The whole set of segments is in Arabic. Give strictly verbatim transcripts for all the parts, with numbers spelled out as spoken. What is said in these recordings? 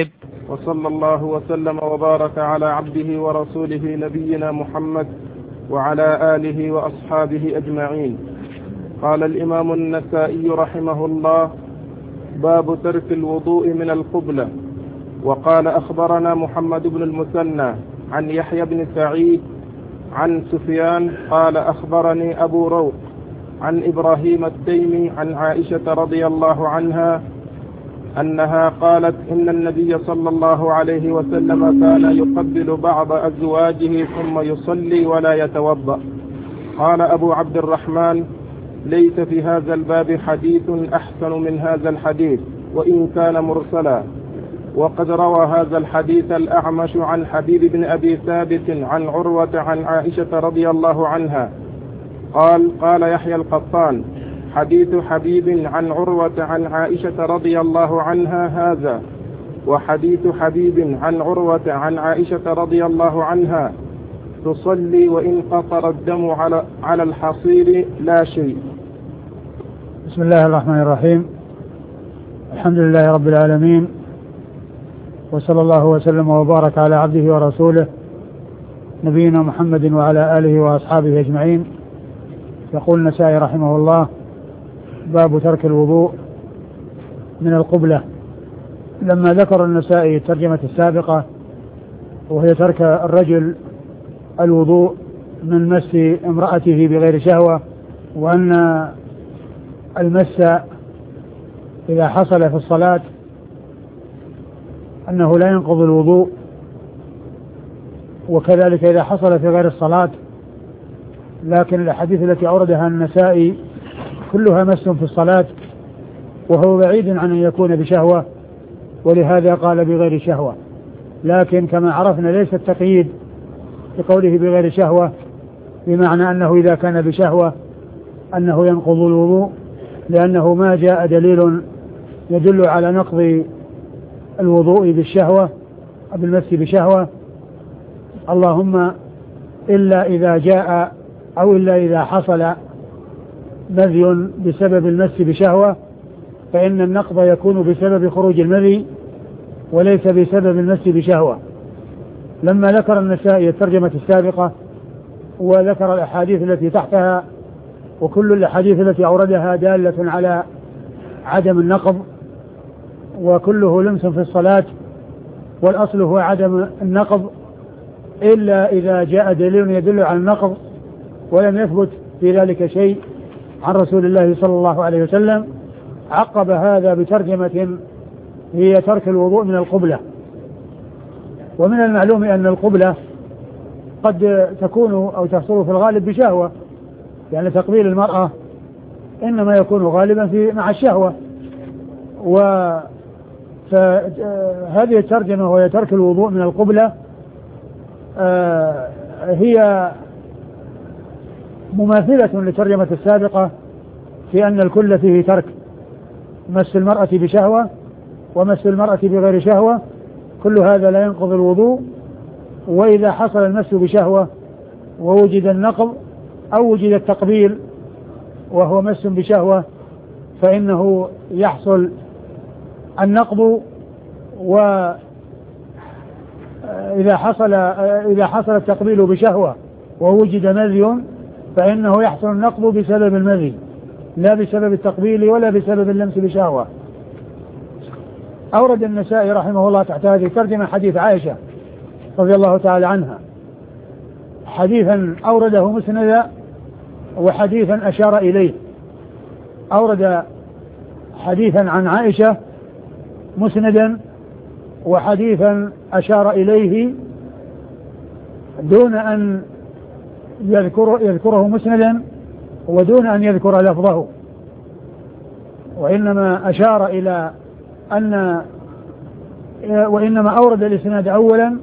وصلى الله وسلم وبارك على عبده ورسوله نبينا محمد وعلى آله وأصحابه أجمعين. قال الإمام النسائي رحمه الله: باب ترك الوضوء من القبلة. وقال: أخبرنا محمد بن المثنى عن يحيى بن سعيد عن سفيان قال: أخبرني أبو روح عن إبراهيم التيمي عن عائشة رضي الله عنها أنها قالت: إن النبي صلى الله عليه وسلم كان يقبل بعض أزواجه ثم يصلي ولا يتوضأ. قال أبو عبد الرحمن: ليس في هذا الباب حديث أحسن من هذا الحديث وإن كان مرسلا. وقد روى هذا الحديث الأعمش عن حبيب بن أبي ثابت عن عروة عن عائشة رضي الله عنها قال: قال يحيى القطان: حديث حبيب عن عروة عن عائشة رضي الله عنها هذا، وحديث حبيب عن عروة عن عائشة رضي الله عنها تصلي وإن قطر الدم على على الحصير لا شيء. بسم الله الرحمن الرحيم. الحمد لله رب العالمين، وصلى الله وسلم وبارك على عبده ورسوله نبينا محمد وعلى آله وأصحابه أجمعين. يقول النسائي رحمه الله: باب ترك الوضوء من القبلة. لما ذكر النسائي الترجمة السابقة وهي ترك الرجل الوضوء من مس امرأته بغير شهوة، وأن المس إذا حصل في الصلاة أنه لا ينقض الوضوء، وكذلك إذا حصل في غير الصلاة، لكن الأحاديث التي أوردها النسائي كلها مس في الصلاة، وهو بعيد عن أن يكون بشهوة، ولهذا قال بغير شهوة. لكن كما عرفنا ليس التقييد بقوله بغير شهوة بمعنى أنه إذا كان بشهوة أنه ينقض الوضوء، لأنه ما جاء دليل يدل على نقض الوضوء بالشهوة بالمس بشهوة، اللهم إلا إذا جاء أو إلا إذا حصل مذي بسبب المس بشهوة، فإن النقض يكون بسبب خروج المذي وليس بسبب المس بشهوة. لما ذكر النسائي الترجمة السابقة وذكر الأحاديث التي تحتها، وكل الأحاديث التي أوردها دالة على عدم النقض، وكله لمس في الصلاة، والأصل هو عدم النقض إلا إذا جاء دليل يدل على النقض ولم يثبت في ذلك شيء عن رسول الله صلى الله عليه وسلم. عقب هذا بترجمة هي ترك الوضوء من القبلة. ومن المعلوم أن القبلة قد تكون أو تحصل في الغالب بشهوة، يعني تقبيل المرأة إنما يكون غالبا في مع الشهوة. وهذه الترجمة وهي ترك الوضوء من القبلة هي مماثلة للترجمة السابقة في أن الكل فيه ترك مس المرأة بشهوة ومس المرأة بغير شهوة، كل هذا لا ينقض الوضوء. وإذا حصل المس بشهوة ووجد النقض أو وجد التقبيل وهو مس بشهوة فإنه يحصل النقض. وإذا حصل إذا حصل التقبيل بشهوة ووجد مذي فإنه يحصل النقض بسبب المذي لا بسبب التقبيل ولا بسبب اللمس بشهوة. أورد النسائي رحمه الله تحت هذه الترجمة حديث عائشة رضي الله تعالى عنها، حديثا أورده مسندا وحديثا أشار إليه. أورد حديثا عن عائشة مسندا وحديثا أشار إليه دون أن يذكر يذكره مسندا ودون أن يذكر لفظه، وإنما أشار إلى أن وإنما أورد الإسناد أولا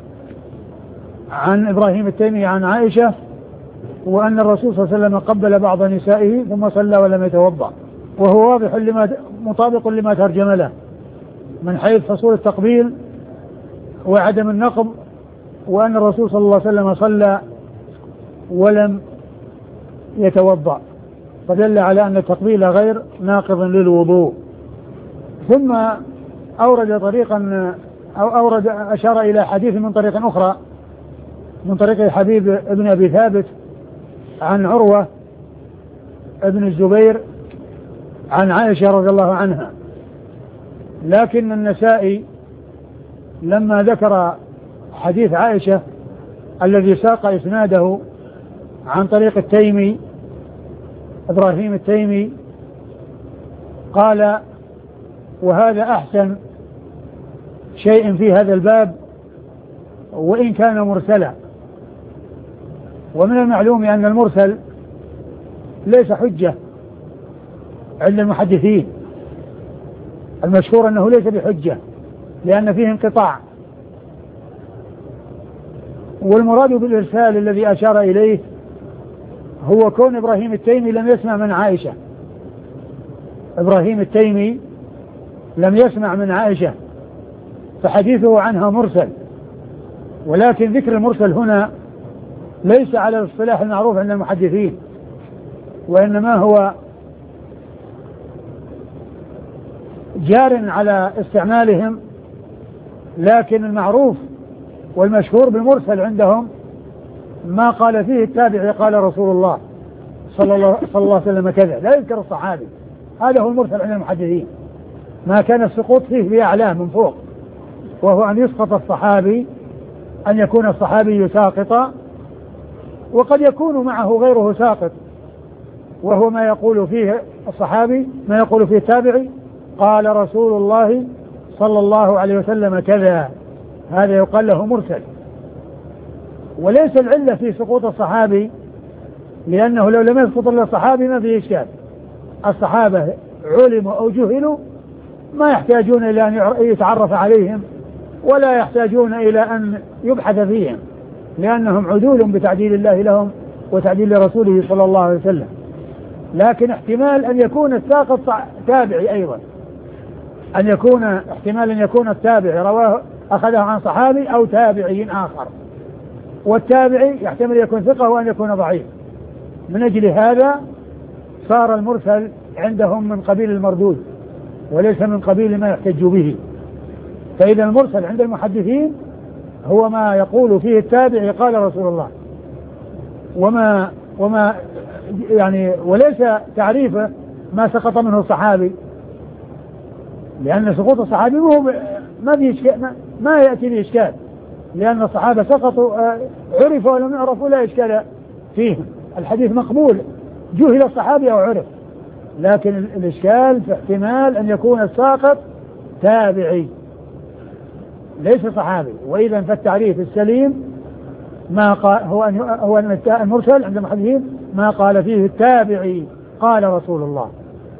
عن إبراهيم التيمي عن عائشة، وأن الرسول صلى الله عليه وسلم قبل بعض نسائه ثم صلى ولم يتوضأ، وهو واضح لما مطابق لما ترجم له من حيث حصول التقبيل وعدم النقض، وأن الرسول صلى الله عليه وسلم صلى ولم يتوضأ، فدل على أن التقبيل غير ناقض للوضوء. ثم أورد طريقا أو أورد أشار إلى حديث من طريق أخرى من طريق حبيب ابن أبي ثابت عن عروة ابن الزبير عن عائشة رضي الله عنها. لكن النسائي لما ذكر حديث عائشة الذي ساق إسناده عن طريق التيمي إبراهيم التيمي قال وهذا أحسن شيء في هذا الباب وإن كان مرسلا. ومن المعلوم أن المرسل ليس حجة عند المحدثين، المشهور أنه ليس بحجة لأن فيه انقطاع. والمراد بالإرسال الذي أشار إليه هو كون إبراهيم التيمي لم يسمع من عائشة، إبراهيم التيمي لم يسمع من عائشة فحديثه عنها مرسل. ولكن ذكر المرسل هنا ليس على الاصطلاح المعروف عند المحدثين، وإنما هو جار على استعمالهم، لكن المعروف والمشهور بالمرسل عندهم ما قال فيه التابعي قال رسول الله صلى الله, صلى الله عليه وسلم كذا، لا يذكر الصحابي. هذا هو المرسل عند المحدثين، ما كان السقوط فيه بأعلاه من فوق، وهو أن يسقط الصحابي، أن يكون الصحابي ساقطا، وقد يكون معه غيره ساقط، وهو ما يقول فيه الصحابي ما يقول فيه التابعي قال رسول الله صلى الله عليه وسلم كذا، هذا يقال له مرسل. وليس العلة في سقوط الصحابي، لأنه لو لم يسقط إلا الصحابي ما فيه إشكال، الصحابة علموا أو جهلوا ما يحتاجون إلى أن يتعرف عليهم ولا يحتاجون إلى أن يبحث فيهم، لأنهم عدول بتعديل الله لهم وتعديل رسوله صلى الله عليه وسلم. لكن احتمال أن يكون الساقط تابعي أيضا، أن يكون احتمال أن يكون التابعي رواه أخذه عن صحابي أو تابعي آخر، والتابعي يحتمل يكون ثقة وأن يكون ضعيف. من أجل هذا صار المرسل عندهم من قبيل المردود وليس من قبيل ما يحتج به. فإذا المرسل عند المحدثين هو ما يقول فيه التابعي قال رسول الله، وما وما يعني وليس تعريفه ما سقط منه الصحابي، لأن سقوط الصحابي هو ما في إشكال، ما, ما يأتي بإشكال، لأن الصحابة سقطوا عرفوا ولم يعرفوا لا إشكال فيهم، الحديث مقبول جهل الصحابي أو عرف. لكن الإشكال في احتمال أن يكون الساقط تابعي ليس صحابي. وإذا فالتعريف السليم ما قال هو أن هو أن المرسل عند المحدثين ما قال فيه التابعي قال رسول الله.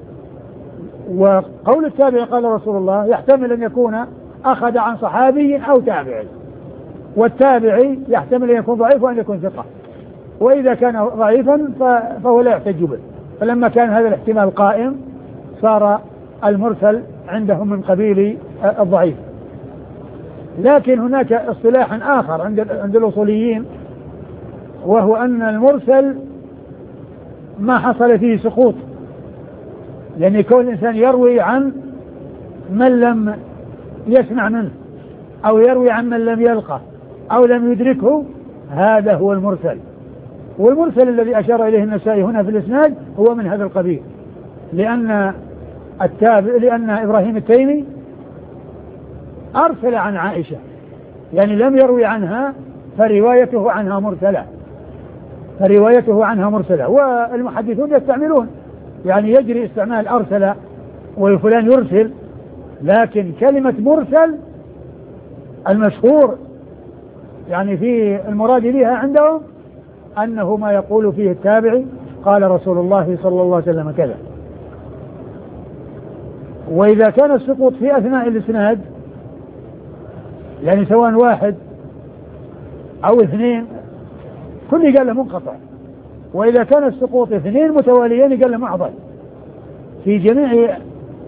وقول التابعي قال رسول الله يحتمل أن يكون أخذ عن صحابي أو تابعي، والتابعي يحتمل أن يكون ضعيف وأن يكون ثقة، وإذا كان ضعيفا فهو لا يحتج به. فلما كان هذا الاحتمال قائم صار المرسل عندهم من قبيل الضعيف. لكن هناك اصطلاح آخر عند عند الأصوليين، وهو أن المرسل ما حصل فيه سقوط، لأن يكون الإنسان يروي عن من لم يسمع منه أو يروي عن من لم يلقه أو لم يدركه، هذا هو المرسل. والمرسل الذي أشار إليه النسائي هنا في الإسناد هو من هذا القبيل، لأن التابع لأن إبراهيم التيمي أرسل عن عائشة، يعني لم يروي عنها فروايته عنها مرسلة فروايته عنها مرسلة والمحدثون يستعملون، يعني يجري استعمال أرسل وفلان يرسل، لكن كلمة مرسل المشهور يعني في المراد بها عندهم أنه ما يقول فيه التابعي قال رسول الله صلى الله عليه وسلم كذا. وإذا كان السقوط في أثناء الإسناد، يعني سواء واحد أو اثنين كل قال له منقطع، وإذا كان السقوط اثنين متواليين قال له معضل في جميع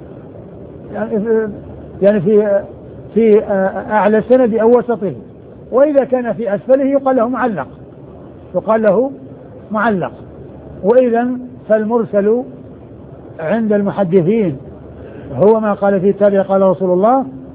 يعني في في أعلى السند أو وسطه، وإذا كان في أسفله يقال له معلق يقال له معلق. وإذا فالمرسل عند المحدثين هو ما قال فيه التابع قال رسول الله،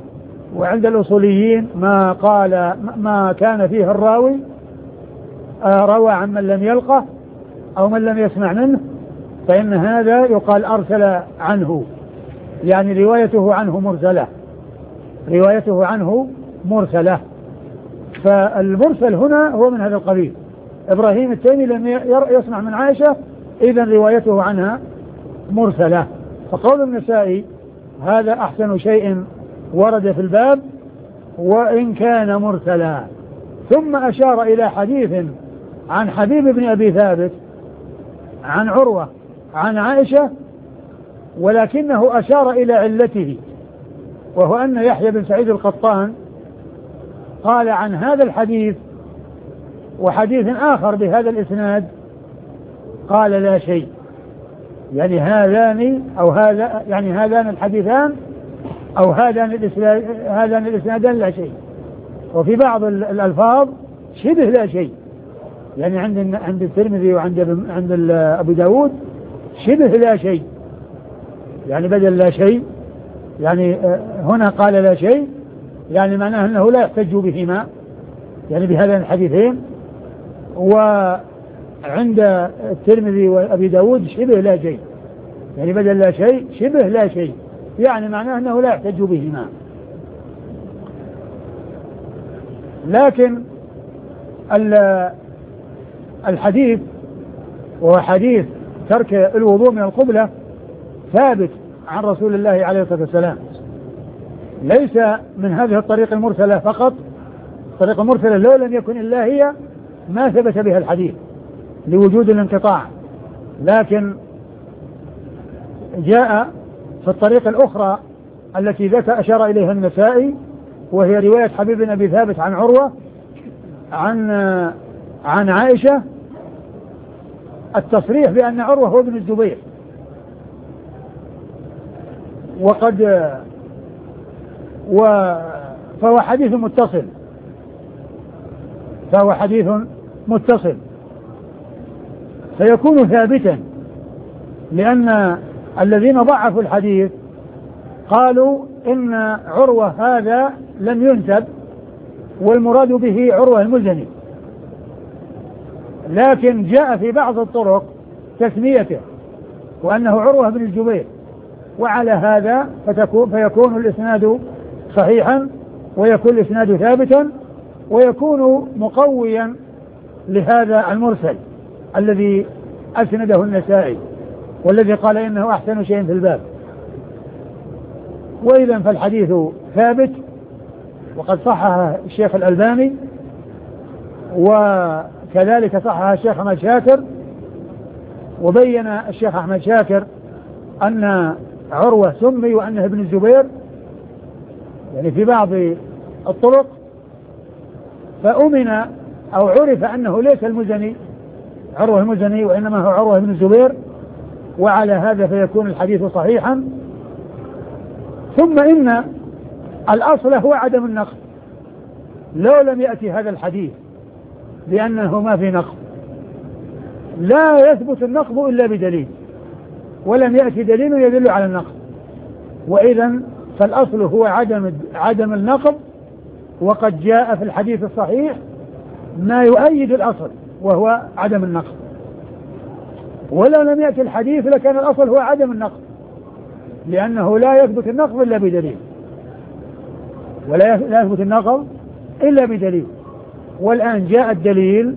وعند الأصوليين ما قال ما كان فيه الراوي روى عن من لم يلقه أو من لم يسمع منه فإن هذا يقال أرسل عنه، يعني روايته عنه مرسلة، روايته عنه مرسلة. فالمرسل هنا هو من هذا القبيل. إبراهيم التيمي لم يسمع من عائشة، إذن روايته عنها مرسلة. فقول النسائي هذا أحسن شيء ورد في الباب وإن كان مرسلا. ثم أشار إلى حديث عن حبيب بن أبي ثابت عن عروة عن عائشة، ولكنه أشار إلى علته، وهو أن يحيى بن سعيد القطان قال عن هذا الحديث وحديث آخر بهذا الإسناد قال لا شيء، يعني هذان أو هذا يعني هذان الحديثان أو هذان هذان الإسنادان لا شيء. وفي بعض الألفاظ شبه لا شيء، يعني عند عند الترمذي وعند عند أبو داود شبه لا شيء، يعني بدل لا شيء، يعني هنا قال لا شيء، يعني معناه أنه لا يحتج بهما، يعني بهذين الحديثين. وعند الترمذي وأبي داود شبه لا شيء، يعني بدل لا شيء شبه لا شيء، يعني معناه أنه لا يحتج بهما. لكن الحديث وهو حديث ترك الوضوء من القبلة ثابت عن رسول الله عليه الصلاة والسلام، ليس من هذه الطريق المرسلة فقط. الطريق المرسلة لو لم يكن إلا هي ما ثبت بها الحديث لوجود الانقطاع، لكن جاء في الطريق الأخرى التي ذات أشار إليها النسائي، وهي رواية حبيب بن أبي ثابت عن عروة عن عن عائشة، التصريح بأن عروة هو ابن الزبير. وقد و فهو حديث متصل فهو حديث متصل فيكون ثابتا، لأن الذين ضعفوا الحديث قالوا إن عروة هذا لم ينسب والمراد به عروة المزني، لكن جاء في بعض الطرق تسميته وأنه عروة بن الزبير، وعلى هذا فتكون فيكون الإسناد صحيحا ويكون الإسناد ثابتا ويكون مقويا لهذا المرسل الذي أسنده النسائي والذي قال إنه أحسن شيء في الباب. وإذا فالحديث ثابت، وقد صححه الشيخ الألباني وكذلك صححه الشيخ أحمد شاكر، وبين الشيخ أحمد شاكر أن عروة سمي وأنه ابن الزبير يعني في بعض الطرق، فأمن أو عرف أنه ليس المزني عروة المزني وإنما هو عروة بن الزبير، وعلى هذا فيكون الحديث صحيحا. ثم إن الأصل هو عدم النقض، لو لم يأتي هذا الحديث لأنه ما في نقض لا يثبت النقض إلا بدليل، ولم يأتي دليل يدل على النقض، وإذا فالأصل هو عدم عدم النقض. وقد جاء في الحديث الصحيح ما يؤيد الأصل وهو عدم النقض، ولو لم يأتي الحديث لكان الأصل هو عدم النقض، لأنه لا يثبت النقض إلا بدليل ولا يثبت النقض إلا بدليل. والآن جاء الدليل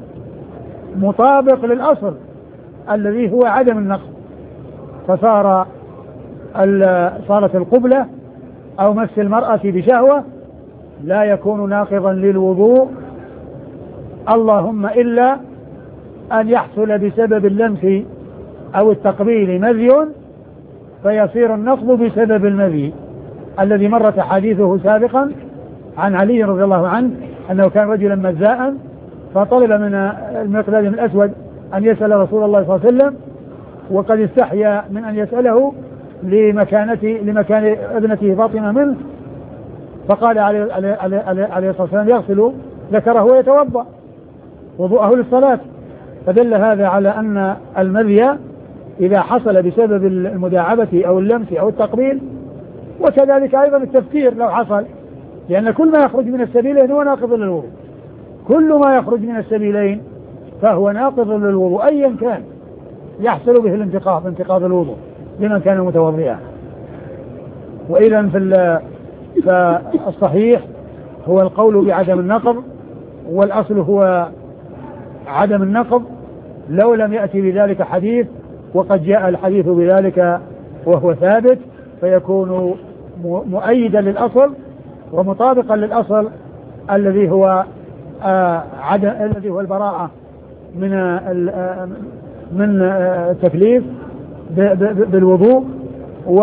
مطابق للأصل الذي هو عدم النقض، فصار صارت القبلة أو مس المرأة بشهوة لا يكون ناقضا للوضوء، اللهم إلا أن يحصل بسبب اللمس أو التقبيل مذي فيصير النقض بسبب المذي الذي مرت حديثه سابقا عن علي رضي الله عنه أنه كان رجلا مزاء فطلب من المقداد بن الأسود أن يسأل رسول الله صلى الله عليه وسلم، وقد استحيا من أن يسأله لمكانته لمكان ابنته فاطمة منه، فقال عليه, عليه, عليه, عليه الصلاة والسلام يغسل ذكره ويتوضأ وضوءه للصلاة. فدل هذا على أن المذي إذا حصل بسبب المداعبة أو اللمس أو التقبيل، وكذلك أيضا التفكير لو حصل لأن كل ما يخرج من السبيلين هو ناقض للوضوء، كل ما يخرج من السبيلين فهو ناقض للوضوء أيا كان يحصل به الانتقاض، انتقاض الوضوء لمن كان متوضئا. وإذا فالصحيح هو القول بعدم النقض، والأصل هو عدم النقض لو لم يأتي بذلك حديث، وقد جاء الحديث بذلك وهو ثابت فيكون مؤيدا للأصل ومطابقا للأصل الذي هو آه عدم الذي هو البراءة من آه من آه التكليف بالوضوء. و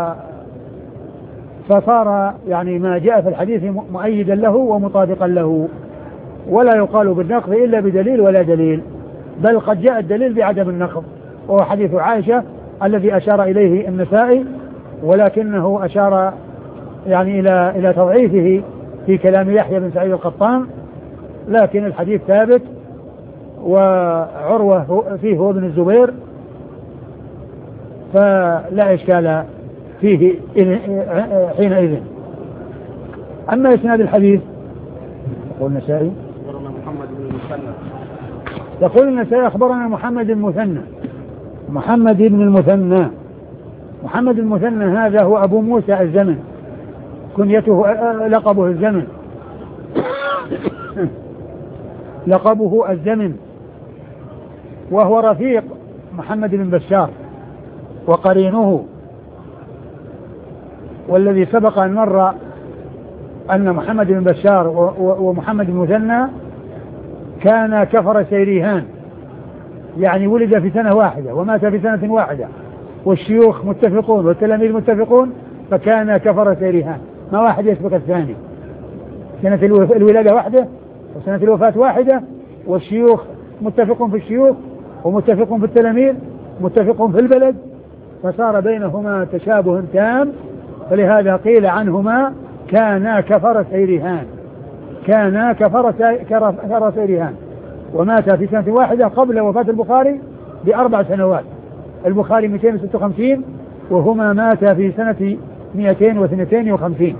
فصار يعني ما جاء في الحديث مؤيدا له ومطابقا له، ولا يقال بالنقض إلا بدليل ولا دليل، بل قد جاء الدليل بعدم النقض وهو حديث عائشة الذي أشار إليه النسائي، ولكنه أشار يعني إلى إلى تضعيفه في كلام يحيى بن سعيد القطان، لكن الحديث ثابت وعروة فيه هو ابن الزبير، فلا إشكال فيه حينئذ. أما إسناد الحديث يقول النسائي محمد بن المثنى يقول النسائي أخبرنا محمد بن المثنى محمد بن المثنى محمد المثنى هذا هو أبو موسى الزمن، كنيته لقبه الزمن لقبه الزمن، وهو رفيق محمد بن بشار وقرينه، والذي سبق أن مر أن محمد بن بشار ومحمد بن المثنى كان كفر سيريهان، يعني ولد في سنة واحدة ومات في سنة واحدة، والشيوخ متفقون والتلاميذ متفقون، فكان كفر سيريهان، ما واحد يسبق الثاني، سنة الولادة واحدة وسنة الوفاة واحدة، والشيوخ متفقون في الشيوخ ومتفقون في التلاميذ متفقون في البلد، فصار بينهما تشابه تام، فلهذا قيل عنهما كانا كفر سيريهان، كانا كفر سيريهان، ومات في سنة واحدة قبل وفاة البخاري بأربع سنوات، البخاري مئتين وستة وخمسين وهما ماتا في سنة مئتين واثنين وخمسين.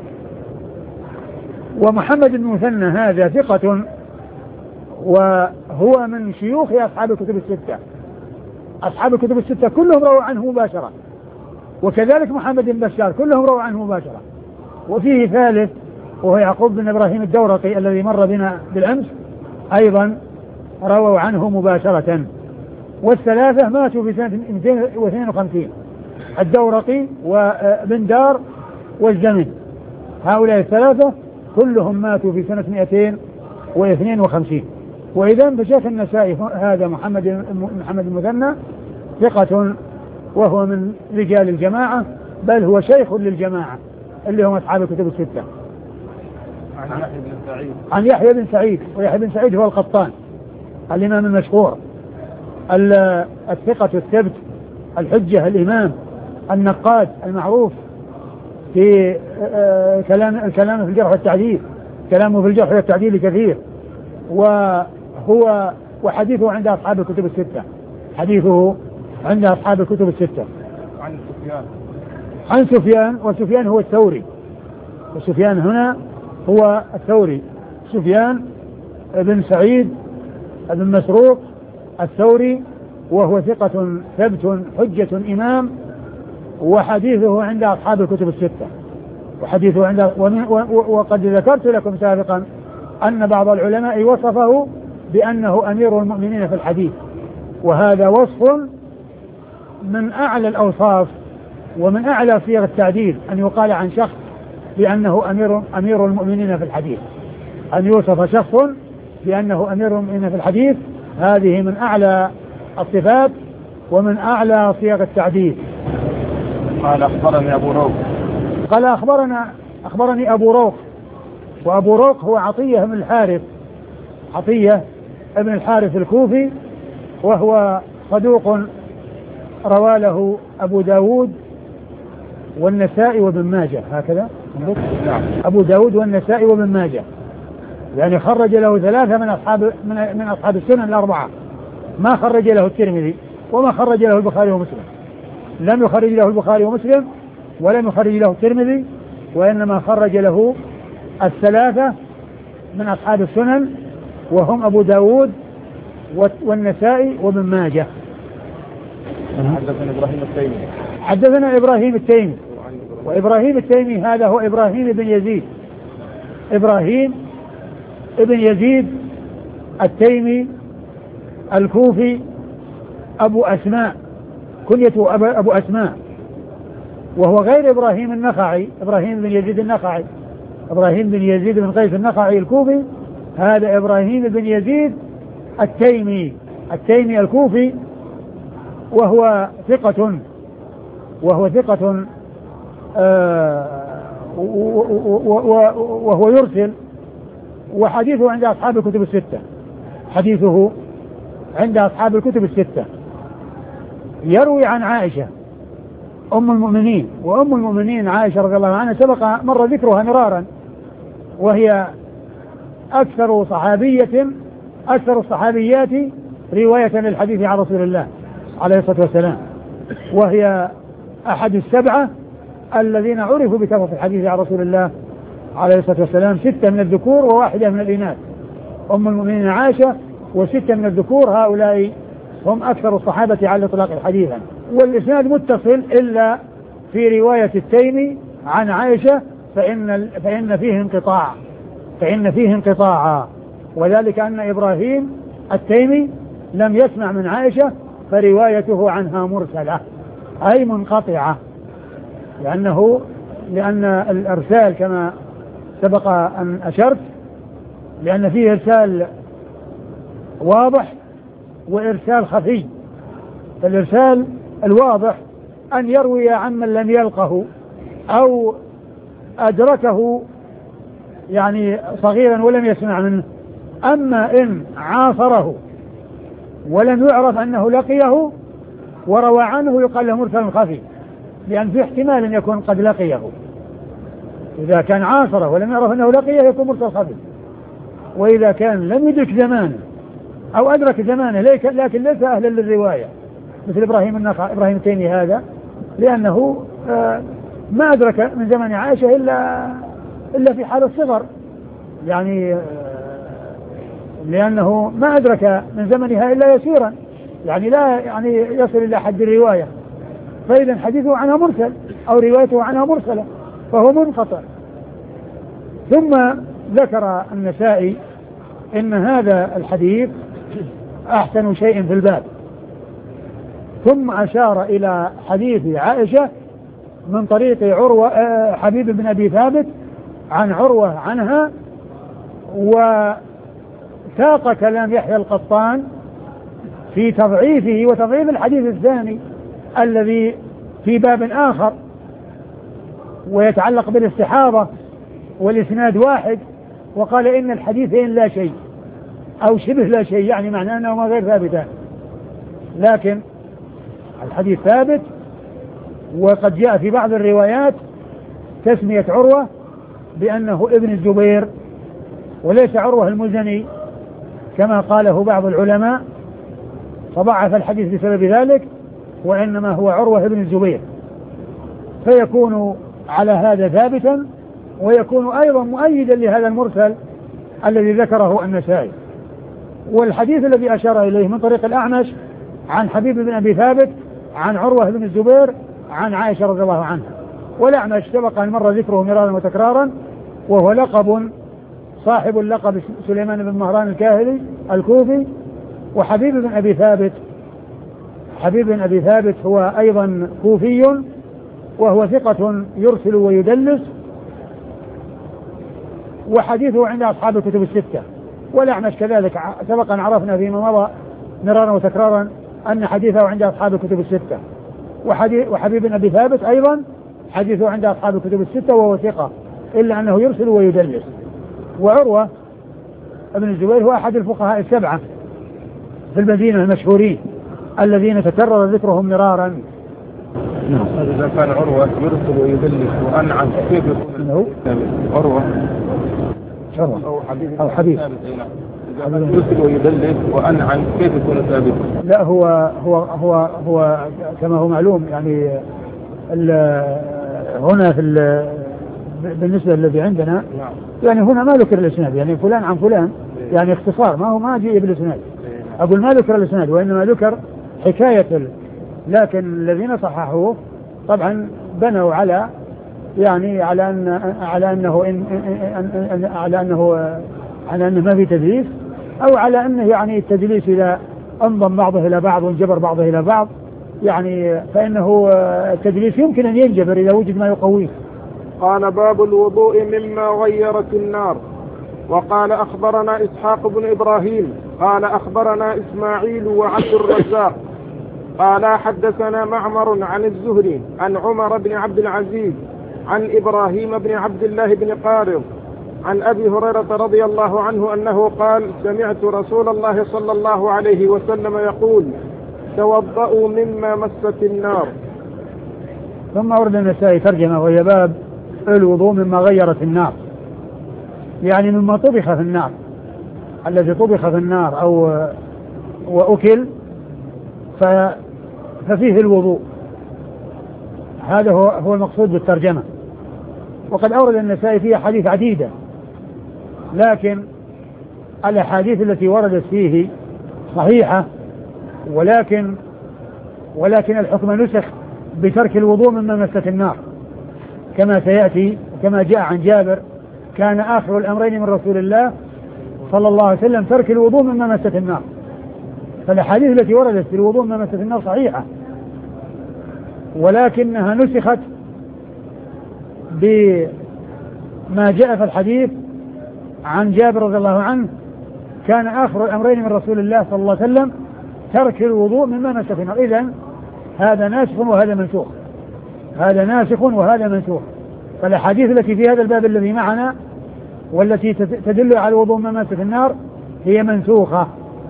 ومحمد بن المثنى هذا ثقة، وهو من شيوخ أصحاب الكتب الستة، أصحاب الكتب الستة كلهم رووا عنه مباشرة، وكذلك محمد بن بشار كلهم رووا عنه مباشرة. وفيه ثالث وهو يعقوب بن إبراهيم الدورقي الذي مر بنا بالأمس، أيضا رووا عنه مباشرة، والثلاثة ماتوا في سنة مئتين واثنين وخمسين، الدورقي وبن دار والزمن، هؤلاء الثلاثة كلهم ماتوا في سنة مئتين واثنين وخمسين. وإذا فشيخ النسائي هذا محمد محمد المثنى ثقة، وهو من رجال الجماعة، بل هو شيخ للجماعة اللي هم أصحاب الكتب الستة. عن يحيى بن سعيد عن يحيى بن سعيد ويحيى بن سعيد هو القطان الإمام المشهور الثقة الثبت الحجة الإمام النقاد المعروف في كلام الكلام في الجرح والتعديل، كلامه في الجرح والتعديل كثير، وهو وحديثه عند أصحاب الكتب الستة، حديثه عند أصحاب الكتب الستة. عن سفيان عن سفيان وسفيان هو الثوري، وسفيان هنا هو الثوري، سفيان بن سعيد بن مسروق الثوري، وهو ثقة ثبت حجة إمام، وحديثه عند أصحاب الكتب الستة، وحديثه عند وقد ذكرت لكم سابقا أن بعض العلماء وصفه بأنه أمير المؤمنين في الحديث، وهذا وصف من أعلى الأوصاف ومن أعلى صيغ التعديل، أن يقال عن شخص بأنه أمير أمير المؤمنين في الحديث، أن يوصف شخص بأنه أمير المؤمنين في الحديث، هذه من أعلى الصفات ومن أعلى صيغ التعديل. قال أخبرني أبو روح قال أخبرنا أخبرني أبو روح، وأبو روح هو عطية بن الحارث، عطية ابن الحارث الكوفي، وهو صدوق روى له أبو داود والنسائي وابن ماجه، هكذا نعم. أبو داود والنسائي وابن ماجه، يعني خرج له ثلاثة من أصحاب من, من أصحاب السنن الأربعة، ما خرج له الترمذي وما خرج له البخاري ومسلم، لم يخرج له البخاري ومسلم ولم يخرج له الترمذي، وإنما خرج له الثلاثة من أصحاب السنن، وهم أبو داود والنسائي وابن ماجه. حدثنا إبراهيم التيمي حدثنا إبراهيم التيمي وإبراهيم التيمي هذا هو إبراهيم بن يزيد، إبراهيم ابن يزيد التيمي الكوفي أبو أسماء، كنيته أبو أسماء، وهو غير إبراهيم النخعي، إبراهيم بن يزيد النخعي، إبراهيم بن يزيد بن قيس النخعي الكوفي، هذا إبراهيم بن يزيد التيمي التيمي الكوفي، وهو ثقة وهو ثقة آه وهو يرسل، وحديثه عند أصحاب الكتب الستة، حديثه عند أصحاب الكتب الستة. يروي عن عائشة أم المؤمنين، وأم المؤمنين عائشة رضي الله عنها سبق مر ذكرها مرارا، وهي أكثر صحابية أكثر الصحابيات رواية للحديث عن رسول الله عليه الصلاة والسلام، وهي أحد السبعة الذين عرفوا بكثرة الحديث عن رسول الله عليه الصلاة والسلام، ستة من الذكور وواحدة من الإناث، أم المؤمنين عائشة وستة من الذكور، هؤلاء هم أكثر الصحابة على الإطلاق حديثا. والإسناد متصل إلا في رواية التيمي عن عائشة فإن, فإن فيه انقطاع فإن فيه انقطاعا، وذلك أن إبراهيم التيمي لم يسمع من عائشة، فروايته عنها مرسلة أي منقطعة، لأنه لأن الإرسال كما سبق أن أشرت، لأن فيه إرسال واضح وإرسال خفي. فالإرسال الواضح أن يروي عمن لم يلقه أو أدركه يعني صغيرا ولم يسمع منه، أما إن عاصره ولم يعرف أنه لقيه وروى عنه يقال له مرسل خفي، لأن في احتمال أن يكون قد لقيه، إذا كان عاصره ولم يعرف أنه لقيه يكون مرسل خفي، وإذا كان لم يدرك زمانه أو أدرك زمانه لكن ليس أهلا للرواية، مثل إبراهيم النخعي إبراهيم التيمي هذا، لأنه ما أدرك من زمن عائشة إلا إلا في حال الصغر، يعني لأنه ما أدرك من زمنها إلا يسيرا، يعني لا يعني يصل إلى حد الرواية، فإذا حديثه عنها مرسل أو روايته عنها مرسلة فهو منقطع. ثم ذكر النسائي إن هذا الحديث أحسن شيء في الباب، ثم أشار إلى حديث عائشة من طريق عروة حبيب بن أبي ثابت عن عروة عنها، وساق كلام يحيى القطان في تضعيفه وتضعيف الحديث الثاني الذي في باب آخر ويتعلق بالاستحاضة والإسناد واحد، وقال إن الحديثين لا شيء أو شبه لا شيء، يعني معناه أنهما غير ثابتان، لكن الحديث ثابت. وقد جاء في بعض الروايات تسمية عروة بأنه ابن الزبير وليس عروة المزني كما قاله بعض العلماء فضعف الحديث بسبب ذلك، وإنما هو عروة ابن الزبير، فيكون على هذا ثابتا، ويكون أيضا مؤيدا لهذا المرسل الذي ذكره النسائي. والحديث الذي أشار إليه من طريق الأعمش عن حبيب بن أبي ثابت عن عروة بن الزبير عن عائشة رضي الله عنها، والأعمش سبق أن مر ذكره مرارا وتكرارا، وهو لقب صاحب اللقب سليمان بن مهران الكاهلي الكوفي. وحبيب بن أبي ثابت حبيب بن أبي ثابت هو أيضا كوفي، وهو ثقة يرسل ويدلس، وحديثه عند أصحاب الكتب الستة. والأعمش كذلك سبق أن عرفنا فيما مضى مرارا وتكرارا أن حديثه عند أصحاب الكتب الستة. وحبيب بن أبي ثابت أيضا حديثه عند أصحاب الكتب الستة وهو ثقة، إلا أنه يرسل ويدلس. وعروة ابن الزبير هو أحد الفقهاء السبعة في المدينة المشهورين الذين تكرر ذكرهم مرارا. إذا كان عروة يرسل ويدلس وأنعم كيف يكون هو عروة عروة أو حبيب أو حبيب يرسل ويدلس وأنعم كيف يكون ثابت؟ لا هو هو هو هو كما هو معلوم، يعني هنا في بالنسبة للذي عندنا يعني هنا ما ذكر الإسناد، يعني فلان عن فلان، يعني اختصار، ما هو ما جاء بالإسناد. أقول ما ذكر الإسناد وإنما ذكر حكاية ال... لكن الذين صححوه طبعا بنوا على يعني على أن على أنه إن... إن... إن... على أنه على أنه ما في تدليس، أو على أنه يعني التدليس إذا انضم بعضه إلى بعض وانجبر بعضه إلى بعض يعني فإنه التدليس يمكن أن ينجبر إذا وجد ما يقويه. قال باب الوضوء مما غيرت النار. وقال أخبرنا إسحاق بن إبراهيم قال أخبرنا إسماعيل وعبد الرزاق قال حدثنا معمر عن الزهري عن عمر بن عبد العزيز عن إبراهيم بن عبد الله بن قارض عن أبي هريرة رضي الله عنه أنه قال سمعت رسول الله صلى الله عليه وسلم يقول توضؤوا مما مست النار. ثم ورد النسائي ترجمة وهي باب الوضوء مما غيرت النار، يعني مما طبخ في النار، الذي طبخ في النار أو وأكل ففيه الوضوء، هذا هو, هو المقصود بالترجمة. وقد أورد النسائي فيها حديث عديدة، لكن الأحاديث التي وردت فيه صحيحة، ولكن ولكن الحكم نسخ بترك الوضوء مما مست النار كما سيأتي، كما جاء عن جابر كان آخر الأمرين من رسول الله صلى الله عليه وسلم ترك الوضوء مما مست النار. فالأحاديث التي وردت في الوضوء مما مست النار صحيحة، ولكنها نسخت بما جاء في الحديث عن جابر رضي الله عنه كان آخر الأمرين من رسول الله صلى الله عليه وسلم ترك الوضوء مما مست النار. إذن هذا ناسخ وهذا منسوخ، هذا ناسخ وهذا منسوخ. فالأحاديث التي في هذا الباب الذي معنا والتي تدل على الوضوء مما مست النار هي منسوخة،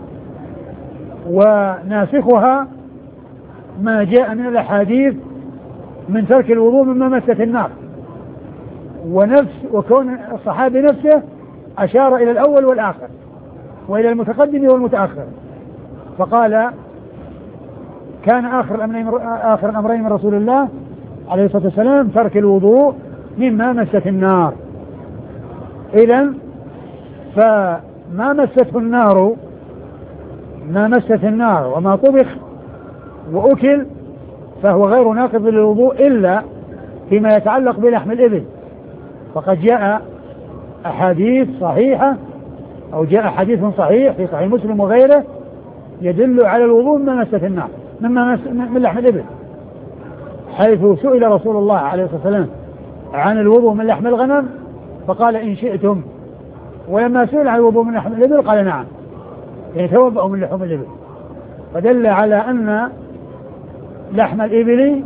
وناسخها ما جاء من الأحاديث من ترك الوضوء مما مست النار. ونفس وكون الصحابي نفسه أشار إلى الأول والآخر وإلى المتقدم والمتأخر، فقال كان آخر الأمرين, آخر الأمرين من رسول الله عليه الصلاة والسلام ترك الوضوء مما مست النار. إذن فما مسته النار ما مست النار وما طبخ وأكل فهو غير ناقض للوضوء إلا فيما يتعلق بلحم الإبل، فقد جاء أحاديث صحيحة أو جاء حديث صحيح في صحيح مسلم وغيره يدل على الوضوء مما مست النار مما من لحم الإبل، حيث سئل رسول الله عليه الصلاة والسلام عن الوضوء من لحم الغنم فقال إن شئتم، ولما سئل عن الوضوء من لحم الإبل قال نعم، يعني توضأوا من لحم الإبل، فدل على أن لحم الإبل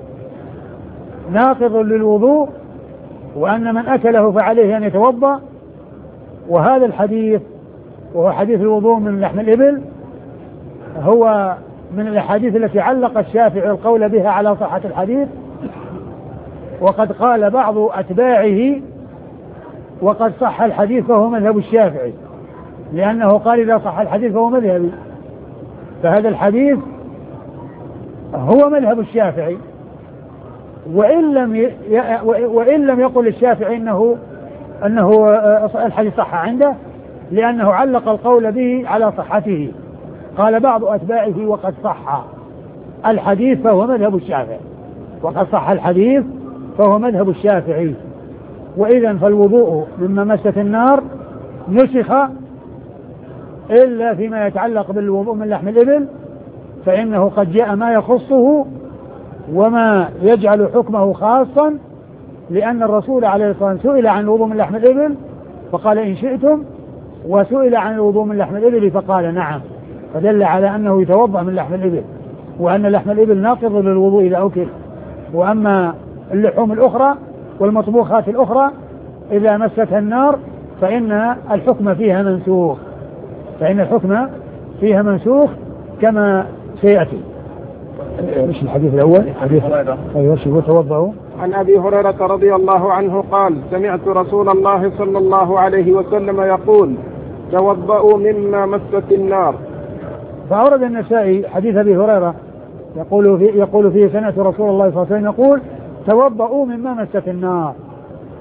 ناقض للوضوء وأن من أكله فعليه أن يتوضأ. وهذا الحديث وهو حديث الوضوء من لحم الإبل هو من الأحاديث التي علق الشافعي القول بها على صحة الحديث، وقد قال بعض أتباعه وقد صح الحديث فهو مذهب الشافعي، لأنه قال إذا صح الحديث فهو مذهبي، فهذا الحديث هو مذهب الشافعي، وإن لم ي... وإن لم يقل الشافعي إنه أنه الحديث صح عنده، لأنه علق القول به على صحته. قال بعض أتباعه وقد صح الحديث فهو مذهب الشافعي، وقد صح الحديث فهو مذهب الشافعي. وإذن فالوضوء مما مست النار نسخ إلا فيما يتعلق بالوضوء من لحم الإبل، فإنه قد جاء ما يخصه وما يجعل حكمه خاصا، لأن الرسول عليه الصلاة والسلام سئل عن الوضوء من لحم الإبل فقال إن شئتم، وسئل عن الوضوء من لحم الإبل فقال نعم، فدل على أنه يتوضأ من لحم الإبل، وأن لحم الإبل ناقض للوضوء إذا أكل. وأما اللحوم الأخرى والمطبوخات الأخرى إذا مستها النار فإن الحكم فيها منسوخ، فإن الحكم فيها منسوخ كما سيأتي. مش الحديث الأول حديث أيوة شو توضأوا. عن أبي هريرة رضي الله عنه قال سمعت رسول الله صلى الله عليه وسلم يقول توضأوا مما مست النار. فأورد النسائي حديث أبي هريرة يقول فيه, يقول فيه سمعت رسول الله صلى الله عليه وسلم يقول توضأوا مما مست النار،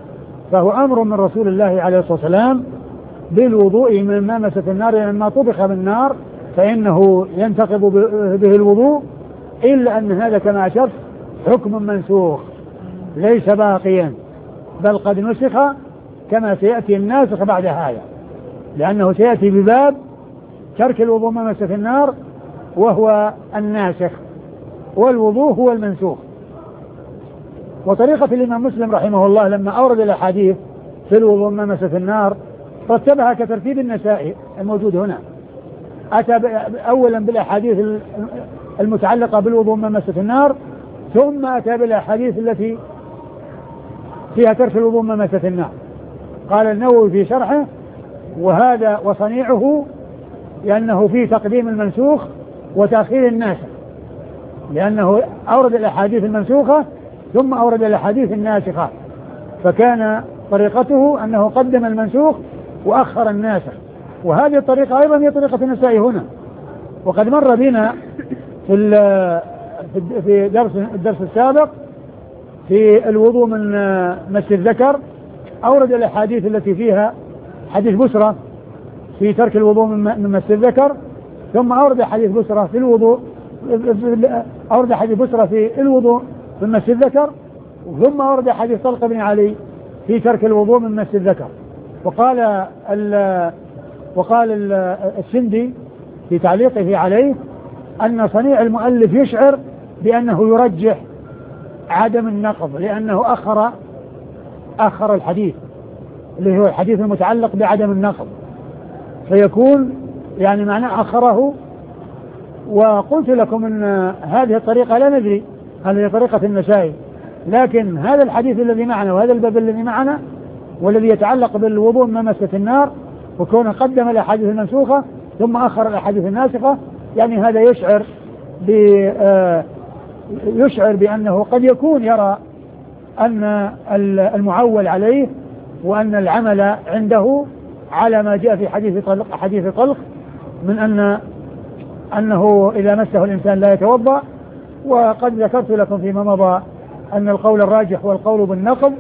فهو أمر من رسول الله عليه الصلاة والسلام بالوضوء مما مست النار، لما طبخ بالنار فإنه ينتقض به الوضوء، إلا أن هذا كما أشرت حكم منسوخ ليس باقيا، بل قد نسخ كما سيأتي الناسخ بعد هذا، لأنه سيأتي بباب ترك الوضوء مما مست النار وهو الناسخ، والوضوء هو المنسوخ. وطريقة الإمام مسلم رحمه الله لما أورد الأحاديث في الوضوء مما مست النار رتبها كترتيب النسائي الموجود هنا. أتى أولا بالأحاديث المتعلقة بالوضوء مما مست النار، ثم أتى بالأحاديث التي فيها ترك الوضوء مما مست النار. قال النووي في شرحه: وهذا وصنيعه لأنه فيه تقديم المنسوخ وتأخير الناسخ، لأنه أورد الأحاديث المنسوخة ثم أورد الأحاديث الناسخة، فكان طريقته أنه قدم المنسوخ وأخر الناسخ. وهذه الطريقة أيضا هي طريقة النسائي هنا. وقد مر بنا في في درس الدرس السابق في الوضوء من مس الذكر أورد الأحاديث التي فيها حديث بسرة في ترك الوضوء من مس الذكر، ثم أورد حديث بسرة في الوضوء أورد حديث بسرة في الوضوء من مس الذكر، ثم أورد حديث طلق بن علي في ترك الوضوء من مس الذكر. وقال ال وقال ال السندي في تعليقه عليه أن صنيع المؤلف يشعر بأنه يرجح عدم النقض، لأنه أخر أخر الحديث اللي هو الحديث المتعلق بعدم النقض، فيكون يعني معناه أخره. وقلت لكم أن هذه الطريقة لا ندري هل هي طريقة النسائي، لكن هذا الحديث الذي معنا وهذا الباب الذي معنا والذي يتعلق بالوضوء مما مست النار، وكونه قدم الأحاديث المنسوخة ثم أخر الأحاديث الناسخة، يعني هذا يشعر ب يشعر بأنه قد يكون يرى أن المعول عليه وأن العمل عنده على ما جاء في حديث طلق حديث طلق من أن أنه إذا مسه الإنسان لا يتوضأ. وقد ذكرت لكم فيما مضى أن القول الراجح هو القول بالنقض،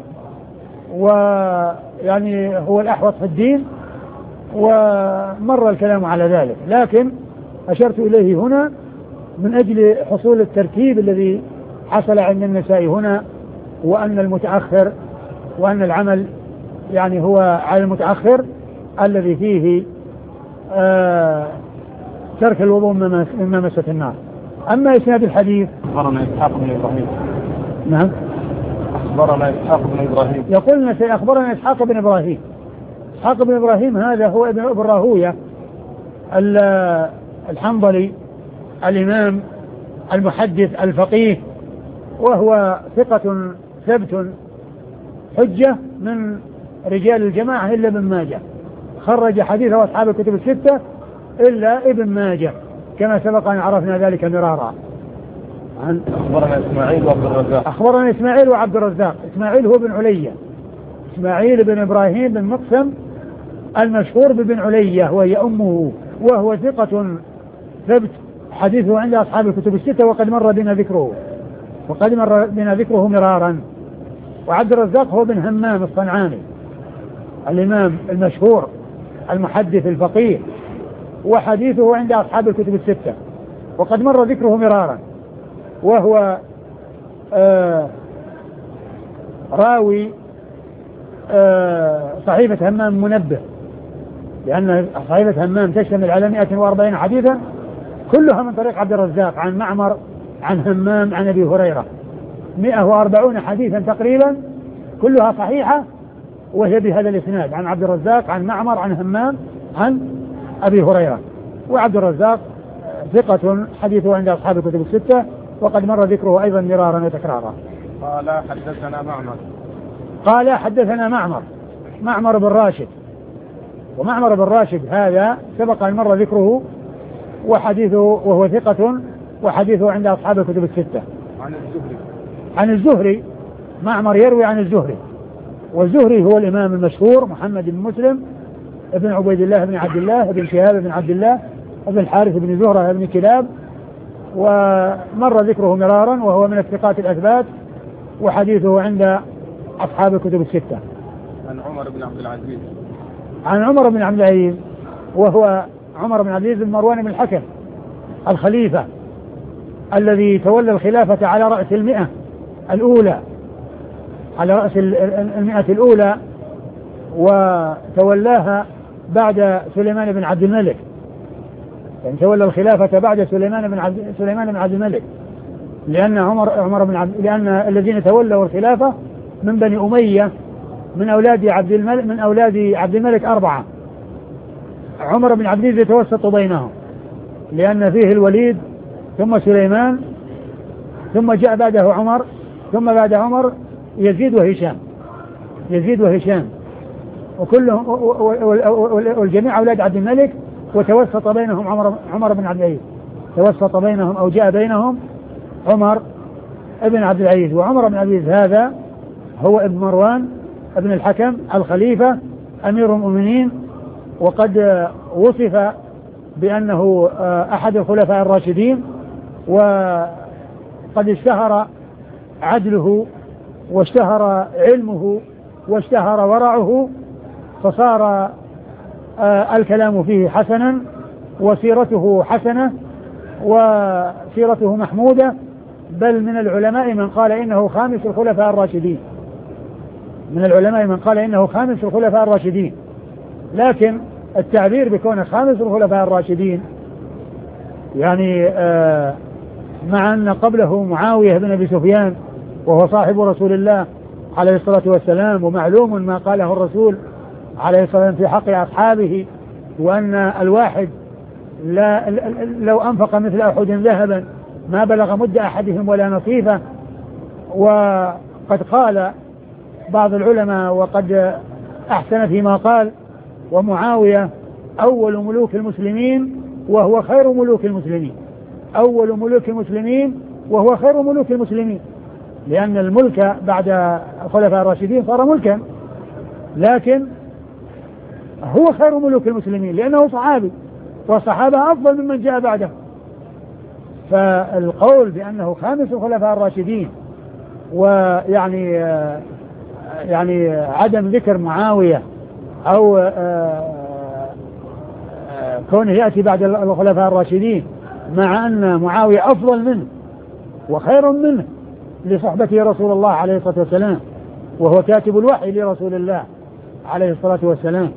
ويعني هو الأحوط في الدين، ومر الكلام على ذلك، لكن أشرت إليه هنا من أجل حصول الترتيب الذي حصل عند النسائي هنا، وأن المتأخر وأن العمل يعني هو على المتأخر الذي فيه آه ترك الوضوء مما مست النار. أما إسناد الحديث أخبرنا إسحاق بن إبراهيم. نعم أخبرنا إسحاق بن إبراهيم. يقولنا أخبرنا إسحاق بن إبراهيم. إسحاق بن إبراهيم هذا هو ابن أبي راهوية الحنظلي الإمام المحدث الفقيه، وهو ثقة ثبت حجة من رجال الجماعة إلا ابن ماجه، خرج حديثه أصحاب الكتب الستة إلا ابن ماجه كما سبق أن عرفنا ذلك مرارا. عن أخبرنا إسماعيل وعبد الرزاق. أخبرنا إسماعيل وعبد الرزاق. إسماعيل هو بن علية، إسماعيل بن إبراهيم بن مقسم المشهور ببن علية وهي أمه، وهو ثقة ثبت حديثه عند أصحاب الكتب الستة، وقد مر بنا ذكره وقد مر بنا ذكره مرارا. وعبد الرزاق هو بن همام الصنعاني الإمام المشهور المحدث الفقيه، وحديثه عند أصحاب الكتب الستة، وقد مر ذكره مرارا، وهو آه راوي آه صحيفة همام منبه، لأن صحيفة همام تشتمل على مئة وأربعين حديثا كلها من طريق عبد الرزاق عن معمر عن همام عن أبي هريرة، مئة وأربعون حديثا تقريبا كلها صحيحة، وهي بهذا الإسناد عن عبد الرزاق عن معمر عن همام عن أبي هريرة. وعبد الرزاق ثقة حديثه عند أصحاب الكتب الستة، وقد مر ذكره أيضا مرارا وتكرارا. قال حدثنا معمر قال حدثنا معمر معمر بن راشد. ومعمر بن راشد هذا سبق أن مر ذكره وحديثه وهو ثقة، وحديثه عند أصحاب الكتب الستة. عن الزهري عن الزهري معمر يروي عن الزهري، والزهري هو الإمام المشهور محمد بن مسلم ابن عبيد الله بن عبد الله بن شهاب بن عبد الله ابن الحارث بن زهرة بن كلاب، ومر ذكره مرارا، وهو من الثقات الأثبات، وحديثه عند أصحاب الكتب الستة. عن عمر بن عبد العزيز. عن عمر بن عبد العزيز وهو عمر بن عبد العزيز بن مروان بن الحكم الخليفة الذي تولى الخلافة على رأس المئة الأولى على رأس المئة الأولى وتولاها بعد سليمان بن عبد الملك، يعني تولى الخلافة بعد سليمان بن عبد سليمان بن عبد الملك، لأن عمر عمر بن عبد لأن الذين تولوا الخلافة من بني أمية من أولاد عبد الملك من أولاد عبد الملك أربعة. عمر بن عبد العزيز يتوسط بينهم لأن فيه الوليد ثم سليمان ثم جاء بعده عمر ثم بعد عمر يزيد وهشام يزيد وهشام وكلهم والجميع أولاد عبد الملك، وتوسط بينهم عمر عمر بن عبد العزيز توسط بينهم أو جاء بينهم عمر ابن عبد العزيز. وعمر بن عبد العزيز هذا هو ابن مروان ابن الحكم الخليفة أمير المؤمنين، وقد وصف بأنه أحد الخلفاء الراشدين، وقد اشتهر عدله واشتهر علمه واشتهر ورعه، فصار الكلام فيه حسنا وسيرته حسنة وسيرته محمودة، بل من العلماء من قال إنه خامس الخلفاء الراشدين من العلماء من قال إنه خامس الخلفاء الراشدين. لكن التعبير بكون خامس الخلفاء الراشدين يعني آه مع أن قبله معاوية بن أبي سفيان وهو صاحب رسول الله عليه الصلاة والسلام، ومعلوم ما قاله الرسول عليه الصلاة والسلام في حق أصحابه، وأن الواحد لا لو أنفق مثل أحد ذهبا ما بلغ مد أحدهم ولا نصيفه. وقد قال بعض العلماء وقد أحسن فيما قال: ومعاوية أول ملوك المسلمين وهو خير ملوك المسلمين أول ملوك المسلمين وهو خير ملوك المسلمين لأن الملك بعد الخلفاء الراشدين صار ملكا، لكن هو خير ملوك المسلمين لأنه صحابي، والصحابة أفضل ممن جاء بعده. فالقول بأنه خامس الخلفاء الراشدين ويعني يعني عدم ذكر معاوية أو كونه يأتي بعد الخلفاء الراشدين مع أن معاوية أفضل منه وخير منه لصحبته رسول الله عليه الصلاة والسلام، وهو كاتب الوحي لرسول الله عليه الصلاة والسلام،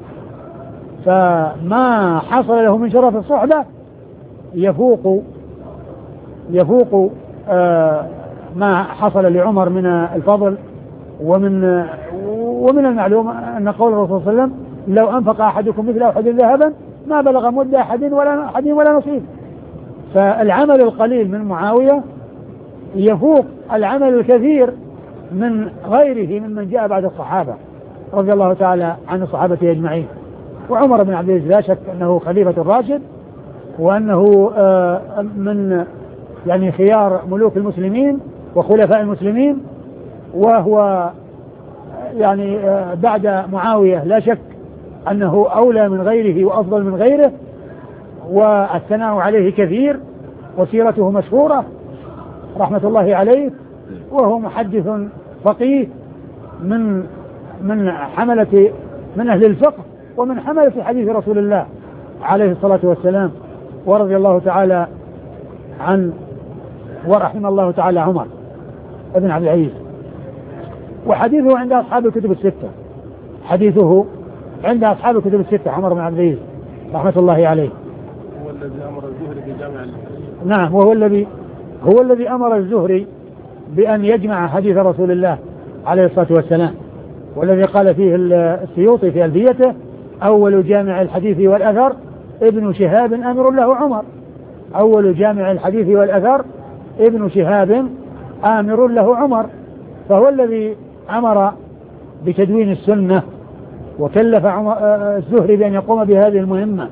فما حصل له من شرف الصحبة يفوق يفوق آه ما حصل لعمر من الفضل. ومن ومن المعلوم أن قول الرسول صلى الله عليه وسلم: لو أنفق أحدكم مثل أحد ذهبا ما بلغ مد أحد ولا أحد ولا نصيب. فالعمل القليل من معاوية يفوق العمل الكثير من غيره ممن جاء بعد الصحابة رضي الله تعالى عن الصحابة أجمعين. وعمر بن عبد العزيز لا شك أنه خليفة الراشد، وأنه من يعني خيار ملوك المسلمين وخلفاء المسلمين، وهو يعني بعد معاوية لا شك أنه أولى من غيره وأفضل من غيره، والثناء عليه كثير، وسيرته مشهورة رحمة الله عليه، وهو محدث فقيه من من حملة من أهل الفقه ومن حملة حديث رسول الله عليه الصلاة والسلام. ورضي الله تعالى عن ورحم الله تعالى عمر بن عبد العزيز. وحديثه عند أصحاب الكتب الستة حديثه عند أصحاب الكتب الستة عمر بن عبد العزيز رحمة الله عليه. هو الذي أمر الزهري بجامع نعم وهو الذي هو الذي أمر الزهري بأن يجمع حديث رسول الله عليه الصلاة والسلام، والذي قال فيه السيوطي في ألفيته: أول جامع الحديث والأثر ابن شهاب أمر له عمر. أول جامع الحديث والأثر ابن شهاب آمر له عمر، فهو الذي أمر بتدوين السنة وكلف الزهري بأن يقوم بهذه المهمة.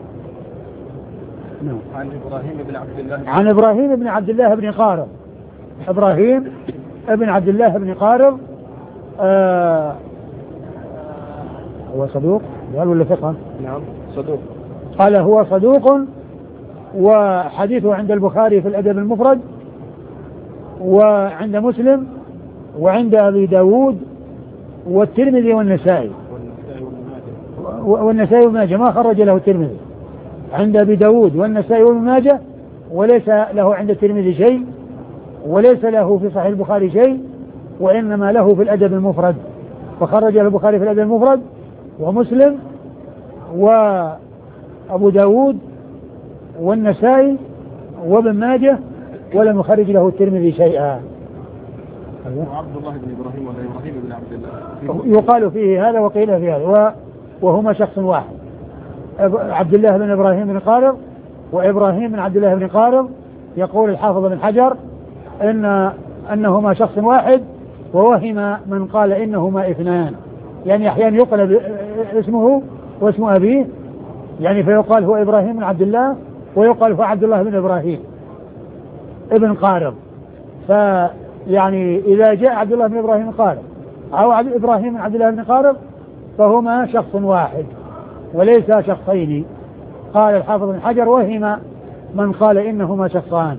عن إبراهيم بن عبد الله عن إبراهيم بن عبد الله بن قارض إبراهيم بن عبد الله بن قارض آه هو صدوق قال ولا ثقة؟ نعم صدوق. قال هو صدوق، وحديثه عند البخاري في الأدب المفرد وعند مسلم وعند أبي داود والترمذي والنسائي والنسائي وابن ماجه ما خرج له الترمذي، عند أبي داود والنسائي وابن ماجه، وليس له عند الترمذي شيء، وليس له في صحيح البخاري شيء، وإنما له في الأدب المفرد، فخرج له البخاري في الأدب المفرد ومسلم وأبو داود والنسائي وابن ماجه، ولم يخرج له الترمذي شيئا. عبد الله بن إبراهيم ولا إبراهيم بن عبد الله يقال فيه هذا وقيل فيه هذا، وهما شخص واحد، عبد الله بن إبراهيم بن قارض وإبراهيم بن عبد الله بن قارض. يقول الحافظ بن حجر إن أنهما شخص واحد، ووهم من قال إنهما اثنان، يعني أحيانا يقلب اسمه واسم أبيه، يعني فيقال هو إبراهيم بن عبد الله ويقال هو عبد الله بن إبراهيم ابن قارض. فيعني إذا جاء عبد الله بن إبراهيم قارض أو إبراهيم بن عبد الله بن قارض فهما شخص واحد وليس شخصين. قال الحافظ بن حجر وهم من قال إنهما شخصان.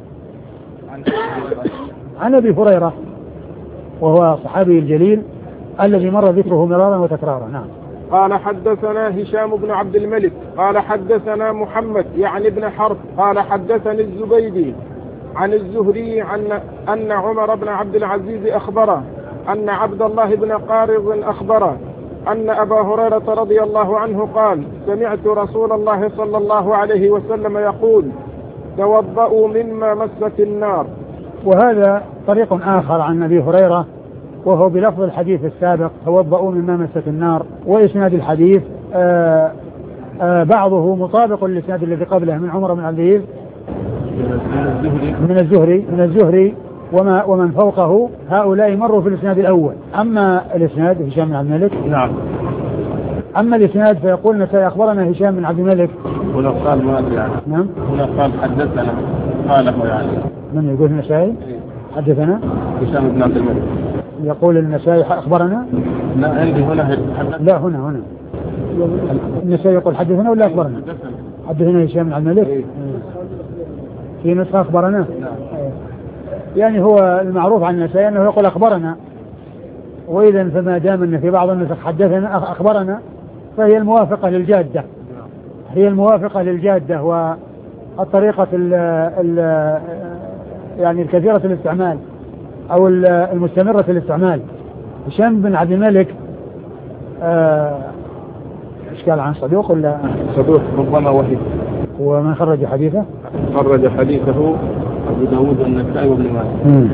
عن أبي هريرة وهو صحابي الجليل الذي مر ذكره مرارا وتكرارا. نعم. قال حدثنا هشام بن عبد الملك قال حدثنا محمد يعني ابن حرب قال حدثني الزبيدي عن الزهري عن أن عمر بن عبد العزيز أخبره أن عبد الله بن قارض أخبره أن أبا هريرة رضي الله عنه قال سمعت رسول الله صلى الله عليه وسلم يقول توضؤوا مما مست النار. وهذا طريق آخر عن أبي هريرة وهو بلفظ الحديث السابق توضؤوا مما مست النار. وإسناد الحديث آآ آآ بعضه مطابق للإسناد الذي قبله من عمر بن عبد العزيز من الزهري من الزهري وما ومن فوقه هؤلاء مروا في الإسناد الأول. أما الإسناد هشام بن عبد الملك نعم. أما الإسناد فيقول نسائي أخبرنا هشام بن عبد الملك هنا قال ما أدري يعني. نعم. هنا قال حدثنا قاله يعني. من يقول النسائي حدثنا هشام بن عبد الملك يقول النسائي أخبرنا. لا عندي هنا حدثنا. لا هنا هنا النسائي يقول حدثنا ولا أخبرنا؟ حدثنا هشام بن عبد الملك. إيه. في نسخة أخبرنا. نعم. يعني هو المعروف عن النسائي أنه يقول أخبرنا، وإذا فما دام أن في بعض النسخ حدثنا أخبرنا فهي الموافقة للجادة، هي الموافقة للجادة والطريقة ال ال يعني الكثيرة الاستعمال أو المستمرة الاستعمال. هشام بن عبد الملك ايش قال عن صدوق ولا صدوق ربما وحيد؟ ومن خرج حديثه؟ خرج حديثه أبو داود والنسائي وابن ماجه.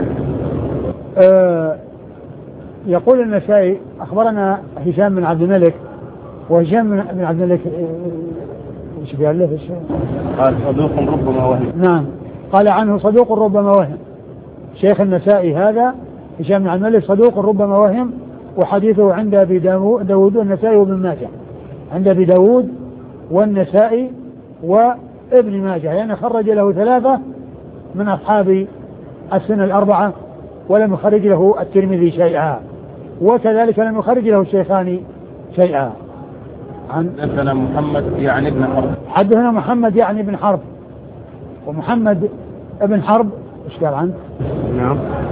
آه يقول النسائي أخبرنا هشام بن عبد الملك، وهشام بن عبد الملك ايش قال له؟ قال صدوق ربما وهم. نعم قال عنه صدوق ربما وهم. شيخ النسائي هذا هشام بن عبد الملك صدوق ربما وهم، وحديثه عند أبي داود والنسائي وابن ماجه، عند أبي داود والنسائي وابن ماجه، يعني خرج له ثلاثة من أصحاب السنة الأربعة ولم يخرج له الترمذي شيئا، وكذلك لم يخرج له الشيخان شيئا. عن حدثنا محمد يعني ابن حرب. حدثنا محمد يعني ابن حرب، ومحمد ابن حرب ايش قال عنه؟ نعم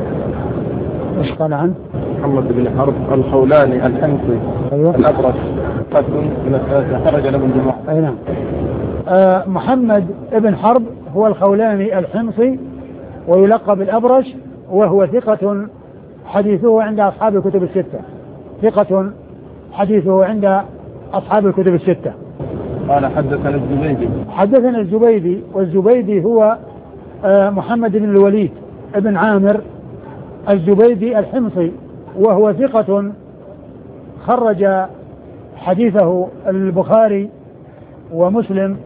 ايش قال عنه؟ محمد بن حرب الخولاني الحمصي. ايوه الأبرص قد من الثلاثة خرج له الجماعة. اي نعم. آه محمد ابن حرب هو الخولاني الحمصي ويلقب الأبرش، وهو ثقة حديثه عند أصحاب الكتب الستة، ثقة حديثه عند أصحاب الكتب الستة. قال حدثنا الزبيدي. حدثنا الزبيدي، والزبيدي هو آه محمد بن الوليد ابن عامر الزبيدي الحمصي، وهو ثقة خرج حديثه البخاري ومسلم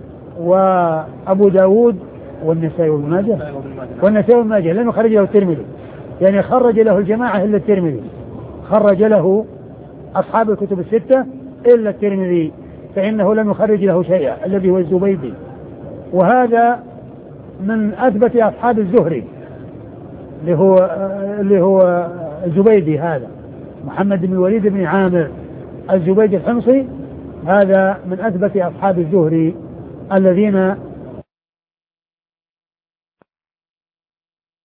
وأبو داود والنسائي وابن ماجه والنسائي وابن ماجه، لم يخرج له الترمذي، يعني خرج له الجماعة إلا الترمذي، خرج له أصحاب الكتب الستة إلا الترمذي، فإنه لم يخرج له شيئا الذي هو الزبيدي. وهذا من أثبت أصحاب الزهري اللي هو اللي هو الزبيدي، هذا محمد بن الوليد بن عامر الزبيدي الحمصي، هذا من أثبت أصحاب الزهري الذين.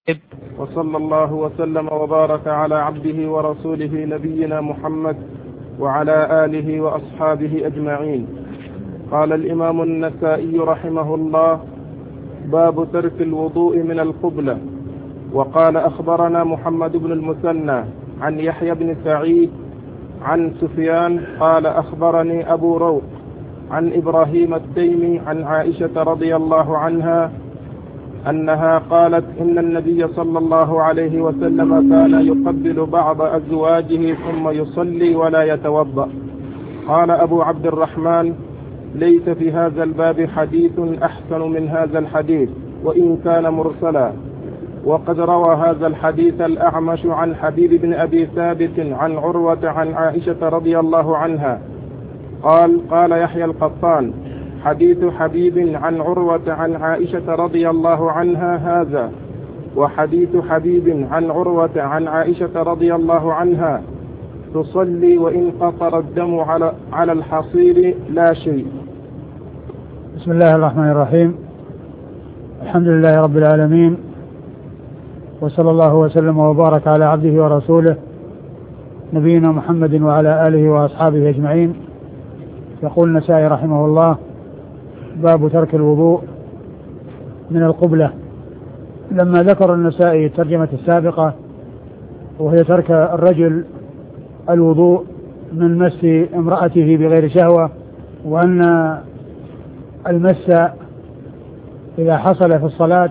وصلى الله وسلم وبارك على عبده ورسوله نبينا محمد وعلى آله وأصحابه أجمعين. قال الإمام النسائي رحمه الله: باب ترك الوضوء من القبلة. وقال: أخبرنا محمد بن المثنى عن يحيى بن سعيد عن سفيان قال: أخبرني أبو روح عن إبراهيم التيمي عن عائشة رضي الله عنها أنها قالت: إن النبي صلى الله عليه وسلم كان يقبل بعض أزواجه ثم يصلي ولا يتوضأ. قال أبو عبد الرحمن: ليس في هذا الباب حديث أحسن من هذا الحديث وإن كان مرسلا. وقد روى هذا الحديث الأعمش عن حبيب بن أبي ثابت عن عروة عن عائشة رضي الله عنها قال: قال يحيى القطان: حديث حبيب عن عروة عن عائشة رضي الله عنها هذا، وحديث حبيب عن عروة عن عائشة رضي الله عنها تصلي وإن قطر الدم على على الحصير لا شيء. بسم الله الرحمن الرحيم. الحمد لله رب العالمين، وصلى الله وسلم وبارك على عبده ورسوله نبينا محمد وعلى آله وأصحابه أجمعين. يقول النسائي رحمه الله: باب ترك الوضوء من القبلة. لما ذكر النسائي الترجمة السابقة وهي ترك الرجل الوضوء من مس امرأته بغير شهوة، وأن المس إذا حصل في الصلاة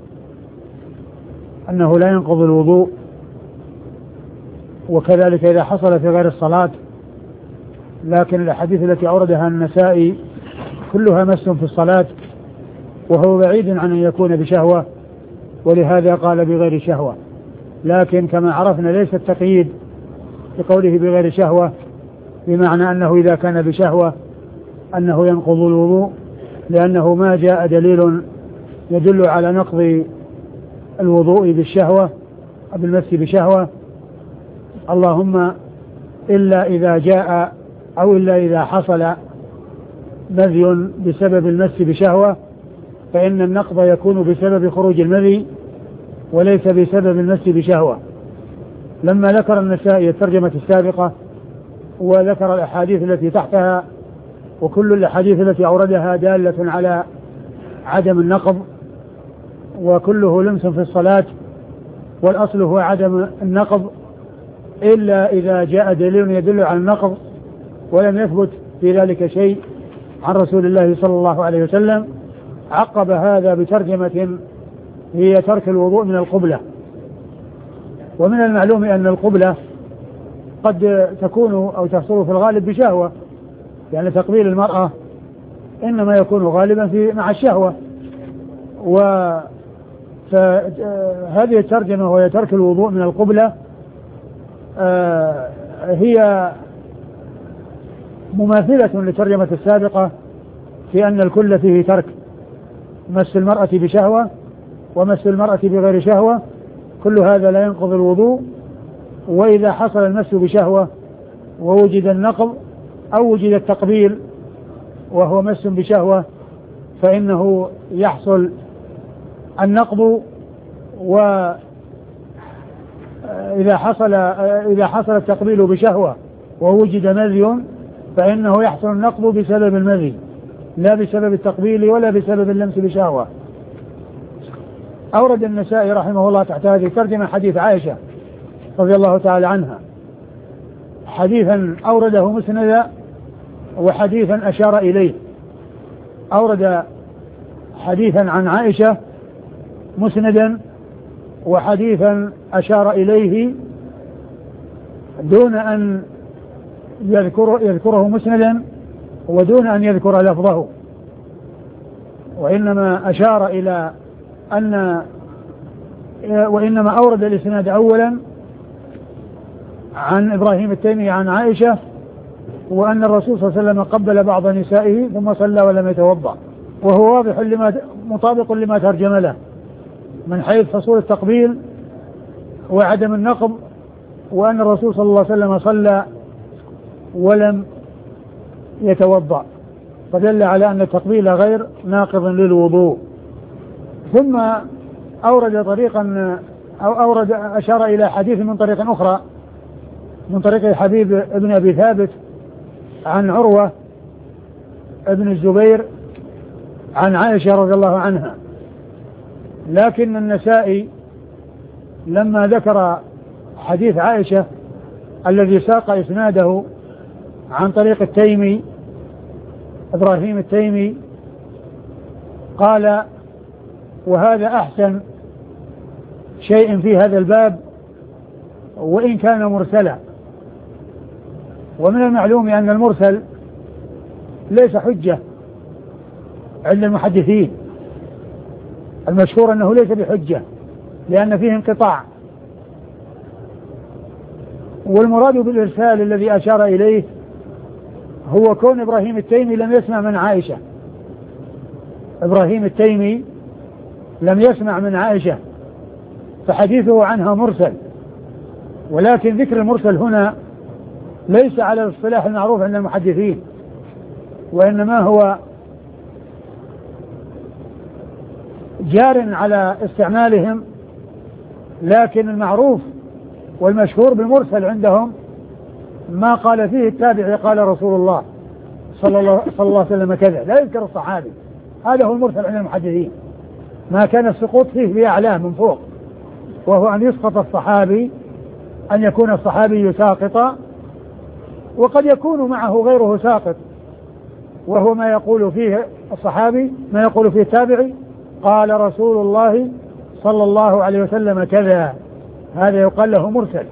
أنه لا ينقض الوضوء، وكذلك إذا حصل في غير الصلاة. لكن الأحاديث التي أوردها النسائي كلها مس في الصلاة، وهو بعيد عن أن يكون بشهوة، ولهذا قال بغير شهوة. لكن كما عرفنا ليس التقييد بقوله بغير شهوة بمعنى أنه إذا كان بشهوة أنه ينقض الوضوء، لأنه ما جاء دليل يدل على نقض الوضوء بالشهوة بالمس بشهوة، اللهم إلا إذا جاء أو إلا إذا حصل مذي بسبب المس بشهوة، فإن النقض يكون بسبب خروج المذي وليس بسبب المس بشهوة. لما ذكر النسائي الترجمة السابقة وذكر الأحاديث التي تحتها، وكل الأحاديث التي أوردها دالة على عدم النقض، وكله لمس في الصلاة، والأصل هو عدم النقض إلا إذا جاء دليل يدل على النقض ولم يثبت في ذلك شيء عن رسول الله صلى الله عليه وسلم. عقب هذا بترجمة هي ترك الوضوء من القبلة. ومن المعلوم أن القبلة قد تكون أو تحصل في الغالب بشهوة، يعني تقبيل المرأة إنما يكون غالبا في مع الشهوة. وهذه الترجمة وهي ترك الوضوء من القبلة هي مماثلة للترجمة السابقة في أن الكل فيه ترك مس المرأة بشهوة ومس المرأة بغير شهوة، كل هذا لا ينقض الوضوء. وإذا حصل المس بشهوة ووجد النقض أو وجد التقبيل وهو مس بشهوة فإنه يحصل النقض. وإذا حصل إذا حصل التقبيل بشهوة ووجد مذي فإنه يحصل النقض بسبب المذي لا بسبب التقبيل ولا بسبب اللمس بشهوة. أورد النسائي رحمه الله تحت هذه الترجمة حديث عائشة رضي الله تعالى عنها، حديثا أورده مسندا وحديثا أشار إليه. أورد حديثا عن عائشة مسندا وحديثا أشار إليه دون أن يذكر يذكره مسندا ودون أن يذكر لفظه، وإنما أشار إلى أن وإنما أورد الإسناد أولا عن إبراهيم التيمي عن عائشة، وأن الرسول صلى الله عليه وسلم قبل بعض نسائه ثم صلى ولم يتوضأ، وهو واضح لما مطابق لما ترجم له من حيث حصول التقبيل وعدم النقض، وأن الرسول صلى الله عليه وسلم صلى ولم يتوضأ، فدل على أن التقبيل غير ناقض للوضوء. ثم أورد طريقا أو أورد أشار إلى حديث من طريق أخرى من طريق حبيب ابن أبي ثابت عن عروة ابن الزبير عن عائشة رضي الله عنها. لكن النسائي لما ذكر حديث عائشة الذي ساق إسناده عن طريق التيمي إبراهيم التيمي قال: وهذا أحسن شيء في هذا الباب وإن كان مرسلا. ومن المعلوم أن المرسل ليس حجة عند المحدثين، المشهور أنه ليس بحجة لأن فيه انقطاع. والمراد بالإرسال الذي أشار إليه هو كون إبراهيم التيمي لم يسمع من عائشة. إبراهيم التيمي لم يسمع من عائشة فحديثه عنها مرسل. ولكن ذكر المرسل هنا ليس على الاصطلاح المعروف عند المحدثين، وإنما هو جار على استعمالهم. لكن المعروف والمشهور بالمرسل عندهم ما قال فيه التابعي قال رسول الله صلى الله, صلى الله عليه وسلم كذا، لا يذكر الصحابي. هذا هو المرسل عند المحدثين، ما كان السقوط فيه بأعلاه من فوق، وهو أن يسقط الصحابي، أن يكون الصحابي ساقطا، وقد يكون معه غيره ساقط، وهو ما يقول فيه الصحابي ما يقول فيه التابعي قال رسول الله صلى الله عليه وسلم كذا، هذا يقال له مرسل.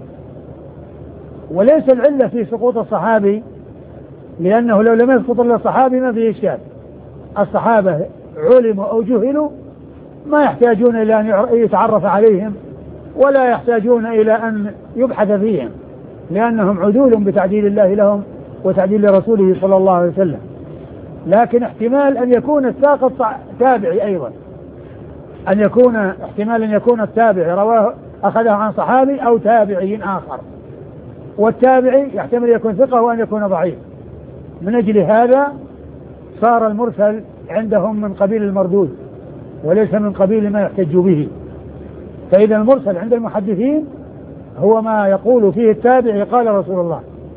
وليس العلة في سقوط الصحابي، لأنه لو لم يسقط إلا الصحابي ما فيه إشكال. الصحابة علموا أو جهلوا ما يحتاجون إلى أن يتعرف عليهم ولا يحتاجون إلى أن يبحث فيهم، لأنهم عدول بتعديل الله لهم وتعديل رسوله صلى الله عليه وسلم. لكن احتمال أن يكون الساقط تابعي أيضا، أن يكون احتمال أن يكون التابعي رواه أخذه عن صحابي أو تابعي آخر، والتابعي يحتمل يكون ثقة وأن يكون ضعيف. من أجل هذا صار المرسل عندهم من قبيل المردود وليس من قبيل ما يحتج به. فإذا المرسل عند المحدثين هو ما يقول فيه التابعي قال رسول الله،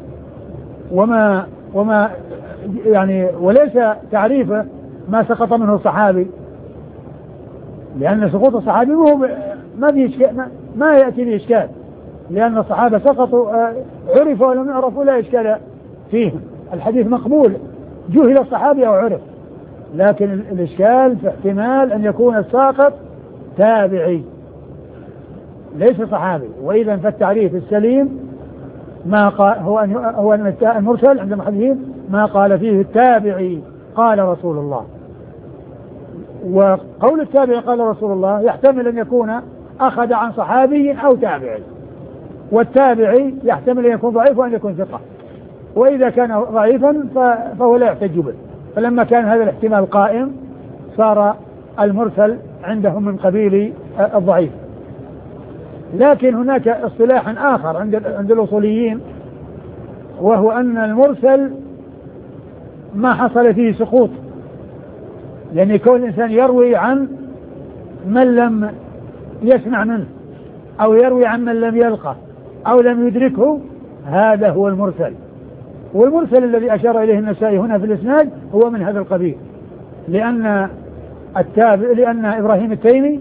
وما وما يعني وليس تعريفه ما سقط منه الصحابي، لأن سقوط الصحابي هو ما في إشكال، ما, ما يأتي بإشكال، لأن الصحابة سقطوا عرفوا ولم يعرفوا لا إشكال فيهم، الحديث مقبول جهل الصحابي أو عرف. لكن الإشكال في احتمال أن يكون الساقط تابعي ليس صحابي. وإذا فالتعريف السليم ما قال هو أن هو أن المرسل عند المحدثين ما قال فيه التابعي قال رسول الله. وقول التابعي قال رسول الله يحتمل أن يكون أخذ عن صحابي أو تابعي، والتابعي يحتمل أن يكون ضعيف وأن يكون ثقة، وإذا كان ضعيفا فهو لا يحتج به. فلما كان هذا الاحتمال قائم صار المرسل عندهم من قبيل الضعيف. لكن هناك اصطلاح آخر عند عند الأصوليين، وهو أن المرسل ما حصل فيه سقوط، يعني كون الإنسان يروي عن من لم يسمع منه أو يروي عن من لم يلقه أو لم يدركه، هذا هو المرسل. والمرسل الذي أشار إليه النسائي هنا في الإسناد هو من هذا القبيل، لأن التابع لأن إبراهيم التيمي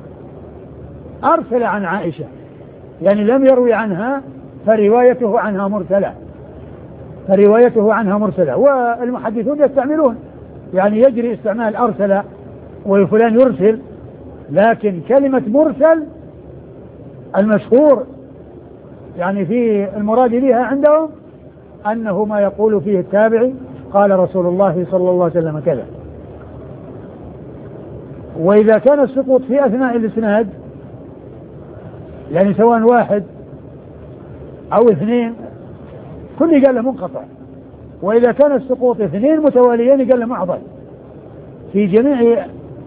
أرسل عن عائشة، يعني لم يروي عنها فروايته عنها مرسلة فروايته عنها مرسلة والمحدثون يستعملون، يعني يجري استعمال أرسل وفلان يرسل، لكن كلمة مرسل المشهور يعني في المراد بها عندهم أنه ما يقول فيه التابعي قال رسول الله صلى الله عليه وسلم كذا. وإذا كان السقوط في أثناء الإسناد، يعني سواء واحد أو اثنين كل قال له منقطع، وإذا كان السقوط اثنين متواليين قال له معضل في جميع،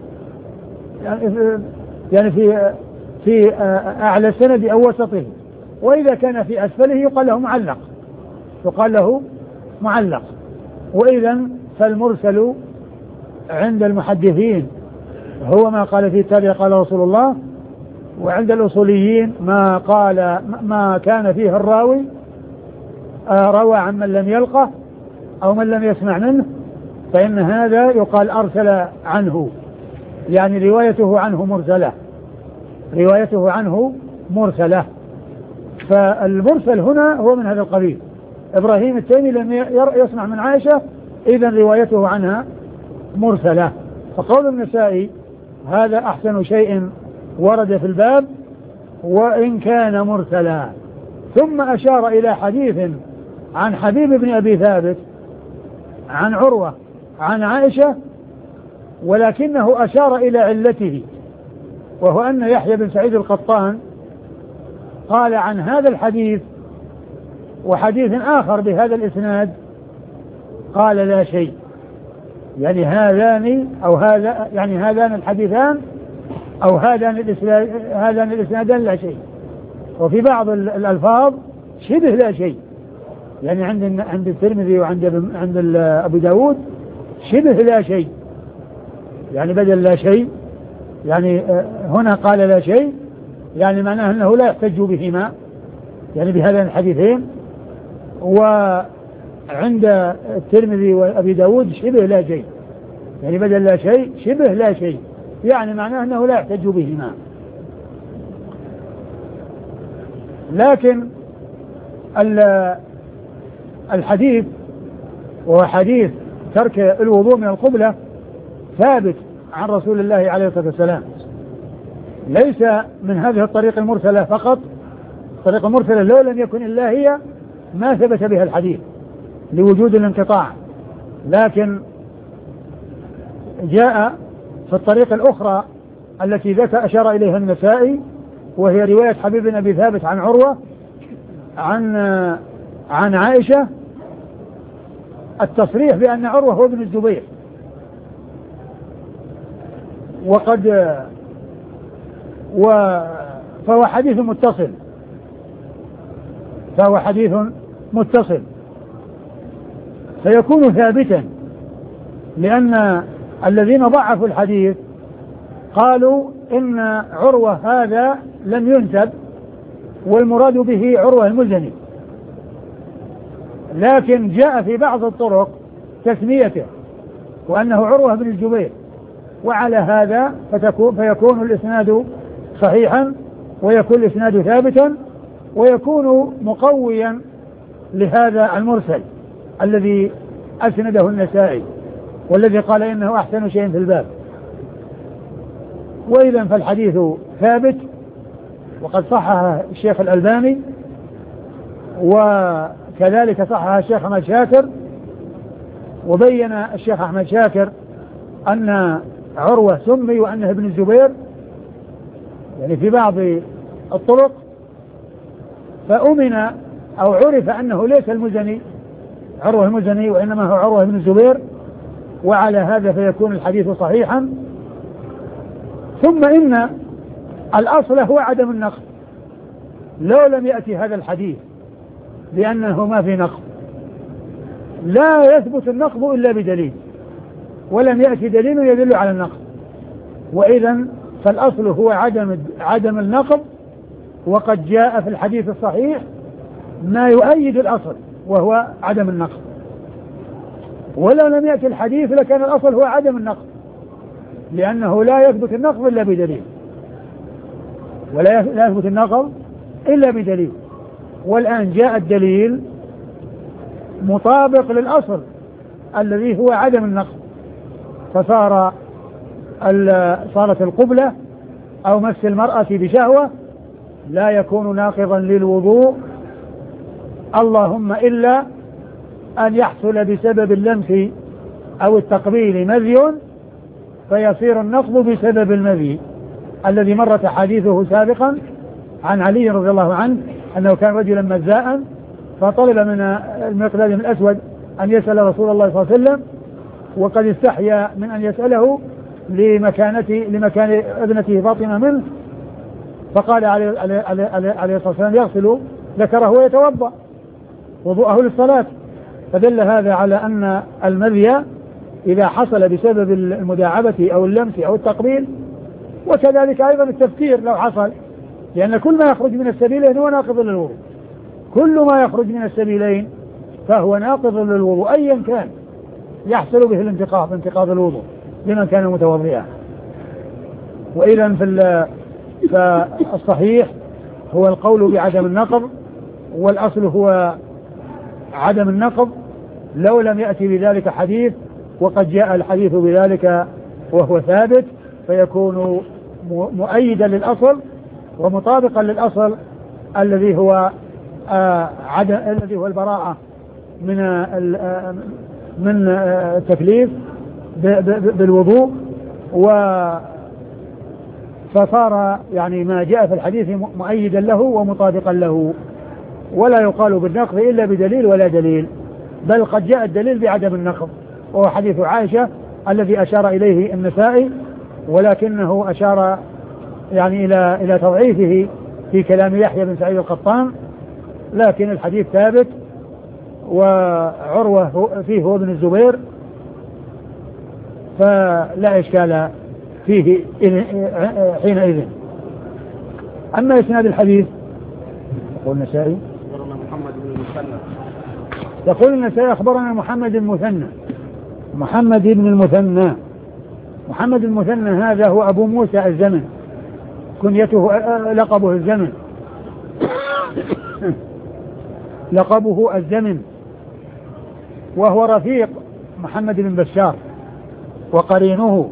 يعني في في أعلى السند أو وسطه، وإذا كان في أسفله يقال له معلق يقال له معلق. وإذا فالمرسل عند المحدثين هو ما قال فيه التابع قال رسول الله، وعند الأصوليين ما قال ما كان فيه الراوي روى عن من لم يلقه أو من لم يسمع منه فإن هذا يقال أرسل عنه، يعني روايته عنه مرسلة، روايته عنه مرسلة. فالمرسل هنا هو من هذا القبيل. إبراهيم التيمي لم يسمع من عائشة، إذن روايته عنها مرسلة. فقول النسائي هذا أحسن شيء ورد في الباب وإن كان مرسلا. ثم أشار إلى حديث عن حبيب بن أبي ثابت عن عروة عن عائشة، ولكنه أشار إلى علته، وهو أن يحيى بن سعيد القطان قال عن هذا الحديث وحديث آخر بهذا الإسناد قال لا شيء، يعني هذان أو هذا يعني هذان الحديثان أو هذان الإسناد هذان الإسنادان لا شيء. وفي بعض الألفاظ شبه لا شيء، يعني عند عند الترمذي وعند عند أبو داود شبه لا شيء، يعني بدل لا شيء، يعني هنا قال لا شيء، يعني معناه أنه لا يحتج بهما، يعني بهذين الحديثين. وعند الترمذي وأبي داود شبه لا شيء، يعني بدل لا شيء شبه لا شيء، يعني معناه أنه لا يحتج بهما. لكن الحديث وهو حديث ترك الوضوء من القبلة ثابت عن رسول الله عليه الصلاة والسلام، ليس من هذه الطريق المرسلة فقط. الطريق المرسلة لو لم يكن إلا هي ما ثبت بها الحديث لوجود الانقطاع، لكن جاء في الطريق الأخرى التي ذكر أشار إليها النسائي، وهي رواية حبيب بن أبي ثابت عن عروة عن عن عائشة، التصريح بأن عروة هو ابن الزبير. وقد و فهو حديث متصل فهو حديث متصل فيكون ثابتا، لأن الذين ضعفوا الحديث قالوا إن عروة هذا لم ينسب والمراد به عروة المزني، لكن جاء في بعض الطرق تسميته وأنه عروة بن الزبير، وعلى هذا فيكون الإسناد صحيحا ويكون الإسناد ثابتا ويكون مقويا لهذا المرسل الذي أسنده النسائي والذي قال إنه أحسن شيء في الباب. وإذا فالحديث ثابت، وقد صححه الشيخ الألباني وكذلك صححه الشيخ أحمد شاكر، وبين الشيخ أحمد شاكر أن عروة سمي وأنه ابن الزبير يعني في بعض الطرق، فأمن أو عرف أنه ليس المزني عروة المزني وإنما هو عروة بن الزبير، وعلى هذا فيكون الحديث صحيحا. ثم إن الأصل هو عدم النقض، لو لم يأتي هذا الحديث لأنه ما في نقض لا يثبت النقض إلا بدليل، ولم يأتي دليل يدل على النقض، وإذا فالأصل هو عدم عدم النقض، وقد جاء في الحديث الصحيح ما يؤيد الأصل وهو عدم النقض. ولو لم يأتي الحديث لكان الأصل هو عدم النقض، لأنه لا يثبت النقض إلا بدليل، ولا يثبت النقض إلا بدليل. والآن جاء الدليل مطابق للأصل الذي هو عدم النقض، فصار صارت القبلة أو مس المرأة بشهوة لا يكون ناقضا للوضوء، اللهم إلا أن يحصل بسبب اللمس أو التقبيل مذي فيصير النقض بسبب المذي الذي مرت حديثه سابقا عن علي رضي الله عنه أنه كان رجلا مزاء، فطلب من المقداد بن الأسود أن يسأل رسول الله صلى الله عليه وسلم، وقد استحيا من أن يسأله لمكانته لمكان ابنته فاطمة منه، فقال عليه الصلاة والسلام يغسل ذكره ويتوضأ وضوءه للصلاة. فدل هذا على أن المذي إذا حصل بسبب المداعبة أو اللمس أو التقبيل، وكذلك أيضا التفكير لو حصل، لأن كل ما يخرج من السبيل هو ناقض للوضوء، كل ما يخرج من السبيلين فهو ناقض للوضوء أيا كان يحصل به الانتقاض انتقاض الوضوء لمن كان متوضئا. وإذا فالصحيح هو القول بعدم النقض، والأصل هو عدم النقض لو لم يأتي بذلك حديث، وقد جاء الحديث بذلك وهو ثابت فيكون مؤيدا للأصل ومطابقا للأصل الذي هو آه عدم الذي هو البراءة من آه من آه التكليف بالوضوء. و فصار يعني ما جاء في الحديث مؤيدا له ومطابقا له، ولا يقال بالنقض إلا بدليل ولا دليل، بل قد جاء الدليل بعدم النقض وهو حديث عائشة الذي أشار إليه النسائي، ولكنه أشار يعني إلى إلى تضعيفه في كلام يحيى بن سعيد القطان، لكن الحديث ثابت وعروة فيه هو ابن الزبير فلا إشكال فيه حينئذ. أما إسناد الحديث يقول النسائي محمد بن المثنى يقول النسائي أخبرنا محمد بن المثنى محمد بن المثنى محمد المثنى هذا هو أبو موسى الزمن، كنيته لقبه الزمن لقبه الزمن، وهو رفيق محمد بن بشار وقرينه،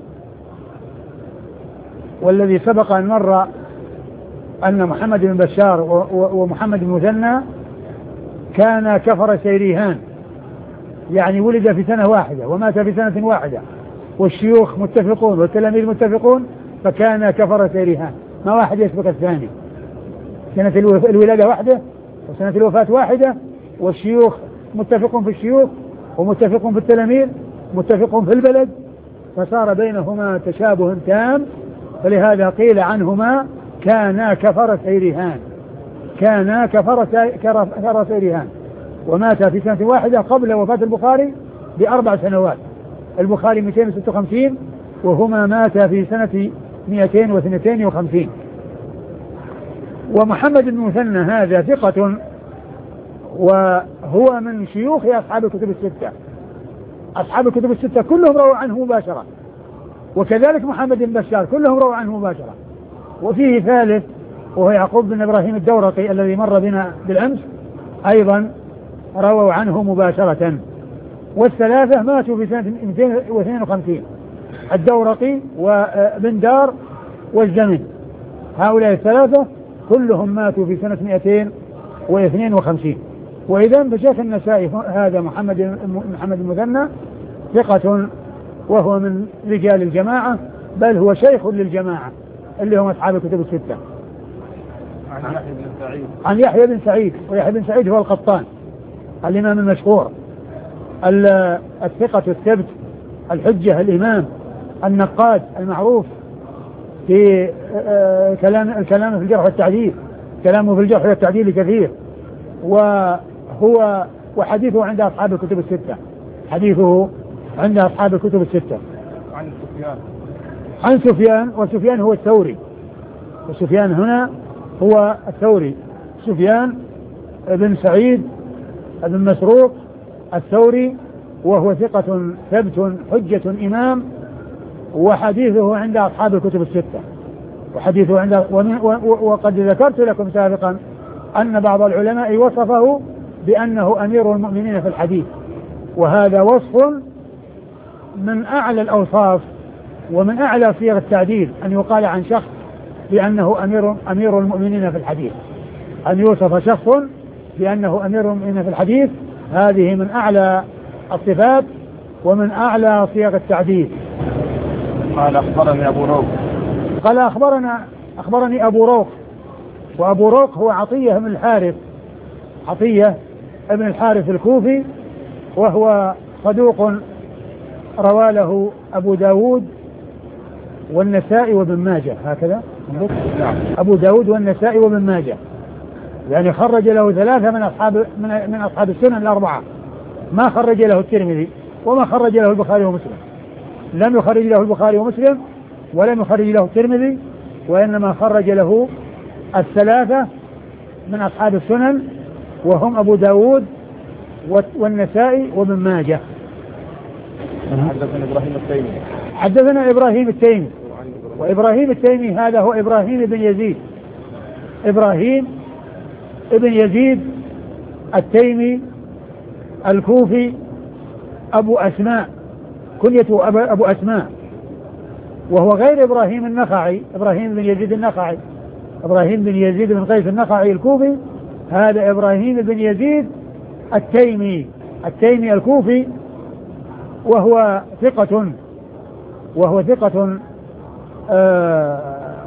والذي سبق أن مر أن محمد بن بشار ومحمد بن المثنى كان كفر سيريهان، يعني ولد في سنة واحدة ومات في سنة واحدة، والشيوخ متفقون والتلاميذ متفقون، فكان كفر سيريهان، ما واحد يسبق الثاني، سنة الولادة واحدة وسنة الوفاة واحدة، والشيوخ متفقون في الشيوخ ومتفقون في التلاميذ متفقون في البلد، فصار بينهما تشابه تام، فلهذا قيل عنهما كانا كفر سيريهان كانا كفر سيريهان ومات في سنة واحدة قبل وفاة البخاري بأربع سنوات، البخاري مئتين وستة وخمسين وهما ماتا في سنة مئتين واثنين وخمسين. ومحمد بن المثنى هذا ثقة وهو من شيوخ أصحاب الكتب الستة، أصحاب الكتب الستة كلهم رووا عنه مباشرة، وكذلك محمد بن بشار كلهم رووا عنه مباشرة. وفيه ثالث وهو يعقوب بن إبراهيم الدورقي الذي مر بنا بالأمس أيضا رووا عنه مباشرة، والثلاثة ماتوا في سنة مئتين واثنين وخمسين، الدورقي وبن دار والزمن، هؤلاء الثلاثة كلهم ماتوا في سنة مئتين واثنين وخمسين. وإذا فشيخ النسائي هذا محمد محمد المثنى ثقة وهو من رجال الجماعة، بل هو شيخ للجماعة اللي هم أصحاب الكتب الستة. عن يحيى بن سعيد عن يحيى بن سعيد ويحيى بن سعيد هو القطان الإمام المشهور الثقة الثبت الحجة الإمام النقاد المعروف في كلام الكلام في الجرح والتعديل، كلامه في الجرح والتعديل كثير، وهو وحديثه عند أصحاب الكتب الستة، حديثه عند أصحاب الكتب الستة. عن سفيان عن سفيان وسفيان هو الثوري، وسفيان هنا هو الثوري، سفيان بن سعيد بن مسروق الثوري، وهو ثقة ثبت حجة إمام، وحديثه عند أصحاب الكتب الستة، وحديثه عند وقد ذكرت لكم سابقا أن بعض العلماء وصفه بأنه أمير المؤمنين في الحديث، وهذا وصف من أعلى الأوصاف ومن أعلى صيغ التعديل أن يقال عن شخص بأنه أمير أمير المؤمنين في الحديث، أن يوصف شخص بأنه أمير المؤمنين في الحديث، هذه من أعلى الصفات ومن أعلى صيغ التعديل. قال أخبرني أبو روح قال أخبرنا أخبرني أبو روح، وأبو روح هو عطية بن الحارث، عطية ابن الحارث الكوفي، وهو صدوق روى له أبو داود والنسائي وابن ماجه، هكذا نعم. أبو داود والنسائي وابن ماجه، يعني خرج له ثلاثة من أصحاب من, من أصحاب السنن الأربعة، ما خرج له الترمذي وما خرج له البخاري ومسلم، لم يخرج له البخاري ومسلم ولم يخرج له الترمذي، وإنما خرج له الثلاثة من أصحاب السنن وهم أبو داود والنسائي وابن ماجه. حدثنا إبراهيم التيمي حدثنا إبراهيم التيمي وإبراهيم التيمي هذا هو إبراهيم بن يزيد إبراهيم ابن يزيد التيمي الكوفي أبو أسماء كنيته أبو أسماء، وهو غير إبراهيم النخعي إبراهيم بن يزيد النخعي إبراهيم بن يزيد بن قيس النخعي الكوفي، هذا إبراهيم بن يزيد التيمي التيمي الكوفي، وهو ثقة وهو ثقة آه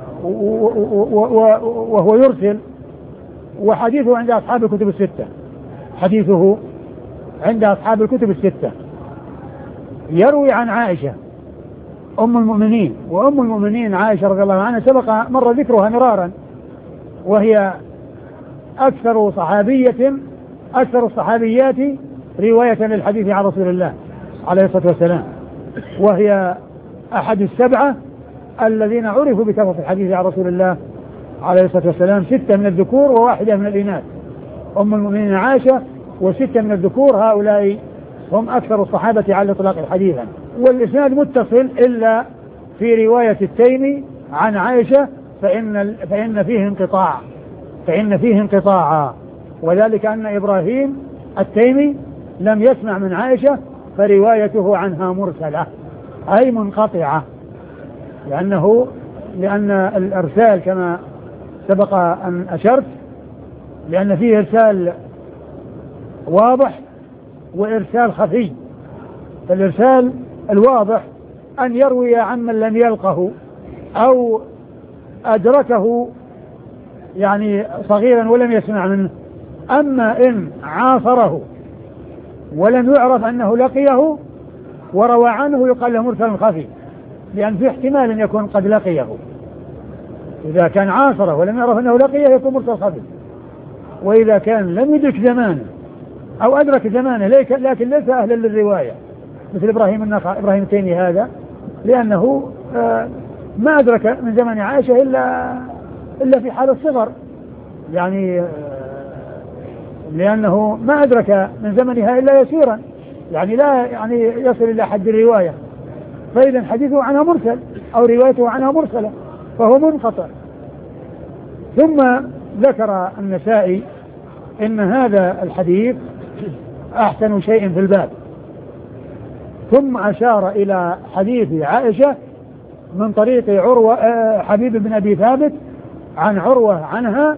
وهو يرسل، وحديثه عند أصحاب الكتب الستة حديثه عند أصحاب الكتب الستة. يروي عن عائشة أم المؤمنين، وأم المؤمنين عائشة رضي الله عنها سبق مر ذكرها مرارا، وهي أكثر صحابية أكثر الصحابيات رواية للحديث عن رسول الله عليه الصلاة والسلام، وهي أحد السبعة الذين عرفوا بكثرة الحديث عن رسول الله عليه الصلاة والسلام، ستة من الذكور وواحدة من الإناث، أم المؤمنين عائشة وستة من الذكور، هؤلاء هم أكثر الصحابة على الإطلاق حديثا. والإسناد متصل إلا في رواية التيمي عن عائشة فإن, فإن فيه انقطاع فإن فيه انقطاعا، وذلك أن إبراهيم التيمي لم يسمع من عائشة فروايته عنها مرسلة أي منقطعة، لأنه لأن الإرسال كما سبق أن أشرت لأن فيه إرسال واضح وإرسال خفي. فالإرسال الواضح أن يروي عمن لم يلقه أو أدركه يعني صغيرا ولم يسمع منه، أما إن عاصره ولم يعرف أنه لقيه وروى عنه يقال له مرسل خفي، لأن في احتمال أن يكون قد لقيه، إذا كان عاصره ولم يعرف أنه لقيه يكون مرسل خفي، وإذا كان لم يدرك زمانه أو أدرك زمانه لكن ليس أهلا للرواية مثل إبراهيم النخعي إبراهيم التيمي هذا، لأنه ما أدرك من زمن عائشة إلا إلا في حال الصغر، يعني لأنه ما أدرك من زمنها إلا يسيرا، يعني لا يعني يصل إلى حد الرواية، فإذا حديثه عنها مرسل أو روايته عنها مرسلة فهو منقطع. ثم ذكر النسائي إن هذا الحديث أحسن شيء في الباب، ثم أشار إلى حديث عائشة من طريق عروة حبيب بن أبي ثابت عن عروة عنها،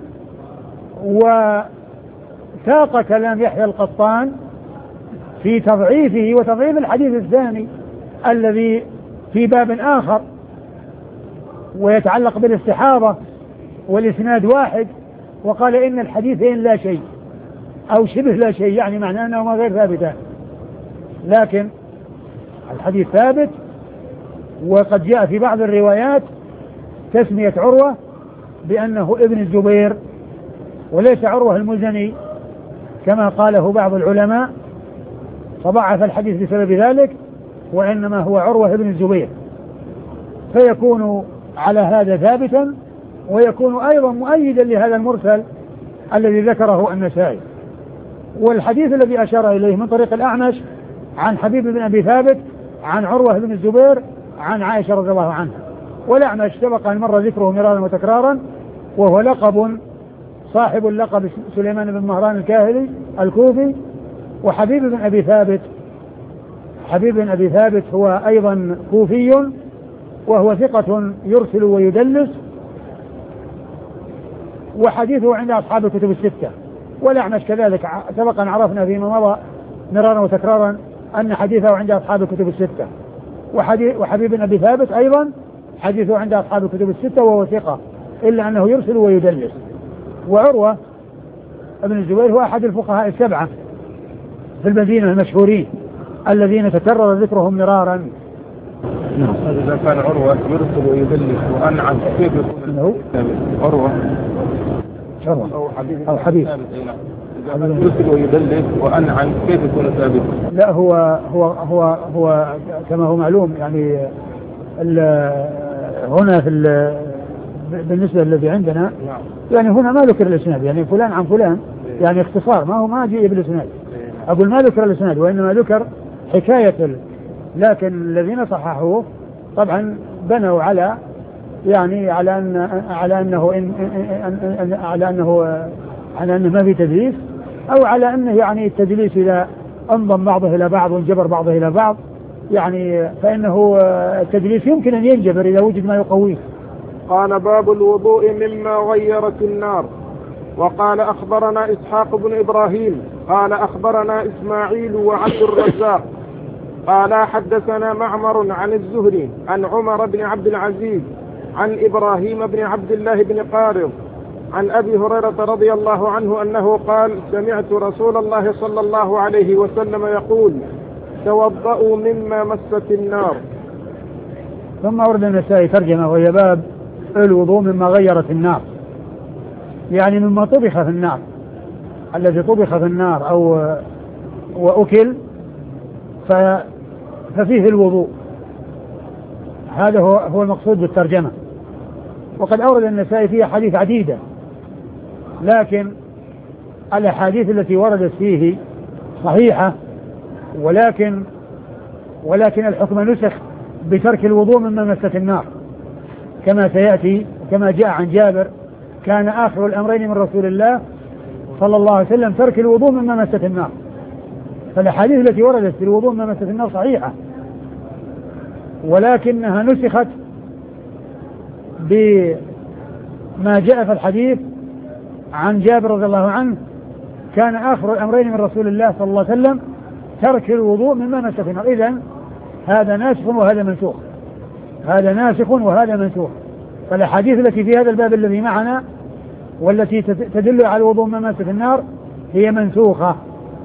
وساق كلام يحيى القطان في تضعيفه وتضعيف الحديث الثاني الذي في باب آخر ويتعلق بالاستحاضة والإسناد واحد، وقال إن الحديثين لا شيء أو شبه لا شيء، يعني معناه أنهما غير ثابتان، لكن الحديث ثابت. وقد جاء في بعض الروايات تسمية عروة بأنه ابن الزبير وليس عروة المزني كما قاله بعض العلماء فضعف الحديث بسبب ذلك، وإنما هو عروة ابن الزبير، فيكون على هذا ثابتا ويكون أيضا مؤيدا لهذا المرسل الذي ذكره النسائي. والحديث الذي أشار إليه من طريق الأعمش عن حبيب بن أبي ثابت عن عروة بن الزبير عن عائشة رضي الله عنها، والأعمش سبق أن مر ذكره مرارا وتكرارا، وهو لقب صاحب اللقب سليمان بن مهران الكاهلي الكوفي. وحبيب بن أبي ثابت حبيب بن أبي ثابت هو أيضا كوفي وهو ثقة يرسل ويدلس، وحديثه عند أصحاب الكتب الستة. والأعمش كذلك سبق أن عرفنا فيما مضى مرارا وتكرارا أن حديثه عند أصحاب الكتب الستة. وحبيب بن أبي ثابت أيضا حديثه عند أصحاب الكتب الستة وهو ثقة إلا أنه يرسل ويدلس. وعروة ابن الزبير هو أحد الفقهاء السبعة في المدينة المشهورين الذين تكرر ذكرهم مرارا. إذا كان عروة يرسل ويدلس وأنعم كيف يكون هو عروة عروة أو حبيب أو حبيب يرسل ويدلس وأنعم كيف يكون ثابت؟ لا هو هو هو هو كما هو معلوم، يعني هنا في بالنسبة للذي عندنا يعني هنا ما ذكر الإسناد، يعني فلان عن فلان يعني اختصار، ما هو ما جاء بالإسناد. أقول ما ذكر الإسناد وإنما ذكر حكاية، لكن الذين صححوه طبعا بنوا على يعني على أن على أنه إن إن على أنه على أنه ما في تدليس، أو على أنه يعني التدليس إذا انضم بعضه إلى بعض وانجبر بعضه إلى بعض يعني فإنه التدليس يمكن أن ينجبر إذا وجد ما يقويه. قال باب الوضوء مما غيرت النار. وقال أخبرنا إسحاق بن إبراهيم قال أخبرنا إسماعيل وعبد الرزاق قال حدثنا معمر عن الزهري عن عمر بن عبد العزيز عن إبراهيم بن عبد الله بن قارض عن أبي هريرة رضي الله عنه أنه قال سمعت رسول الله صلى الله عليه وسلم يقول توضؤوا مما مست النار. ثم ورد النسائي ترجمة وهي باب الوضوء مما غيرت النار، يعني مما طبخ في النار، الذي طبخ في النار أو وأكل ففيه الوضوء. هذا هو هو المقصود بالترجمة. وقد أورد النسائي فيها حديث عديدة، لكن الأحاديث التي وردت فيه صحيحة، ولكن ولكن الحكم نسخ بترك الوضوء مما مست النار كما سيأتي، كما جاء عن جابر كان آخر الأمرين من رسول الله صلى الله عليه وسلم ترك الوضوء مما مست النار. فالأحاديث التي وردت في الوضوء مما مست النار صحيحة، ولكنها نسخت بما جاء في الحديث عن جابر رضي الله عنه كان آخر الأمرين من رسول الله صلى الله عليه وسلم ترك الوضوء مما مست النار. إذن هذا ناسخ وهذا منسوخ، هذا ناسخ وهذا منسوخ. فالأحاديث التي في هذا الباب الذي معنا والتي تدل على الوضوء مما مست النار هي منسوخة،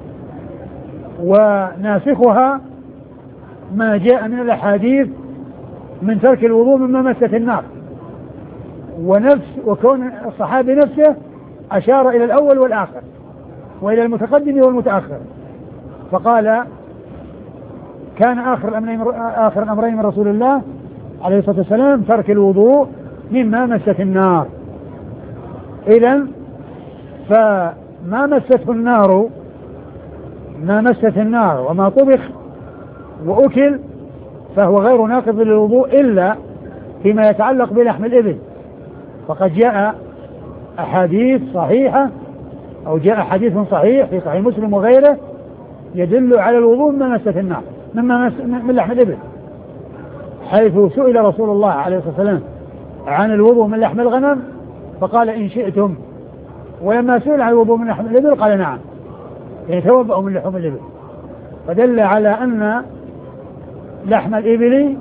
وناسخها ما جاء من الأحاديث من ترك الوضوء مما مست النار. ونفس وكون الصحابي نفسه أشار إلى الأول والآخر وإلى المتقدم والمتأخر، فقال كان آخر الأمرين آخر الأمرين من رسول الله عليه الصلاة والسلام ترك الوضوء مما مست النار. إذن فما مسته النار ما مست النار وما طبخ وأكل فهو غير ناقض للوضوء إلا فيما يتعلق بلحم الإبل، فقد جاء أحاديث صحيحة أو جاء حديث صحيح في صحيح مسلم وغيره يدل على الوضوء مما مست النار مما مس من لحم الإبل، حيث سئل رسول الله عليه الصلاة والسلام عن الوضوء من لحم الغنم فقال إن شئتم، ولما سئل عن الوضوء من لحم الإبل قال نعم، يعني توضأوا من لحم الإبل، فدل على أن لحم الإبل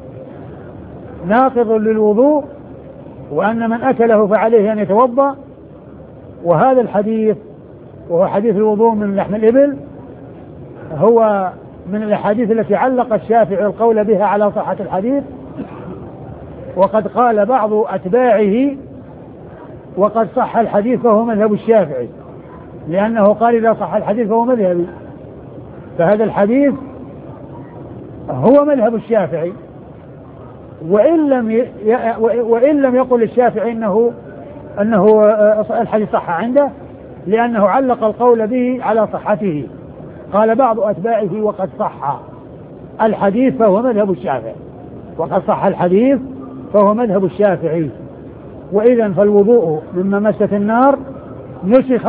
ناقض للوضوء وأن من أكله فعليه أن يتوضأ. وهذا الحديث وهو حديث الوضوء من لحم الإبل هو من الأحاديث التي علق الشافعي القول بها على صحة الحديث، وقد قال بعض أتباعه وقد صح الحديث فهو مذهب الشافعي، لأنه قال إذا صح الحديث فهو مذهبي، فهذا الحديث هو مذهب الشافعي، وإن لم ي... وإن لم يقل الشافعي إنه أنه الحديث صح عنده، لأنه علق القول به على صحته. قال بعض أتباعه وقد صح الحديث فهو مذهب الشافعي، وقد صح الحديث فهو مذهب الشافعي. وإذن فالوضوء مما مست النار نسخ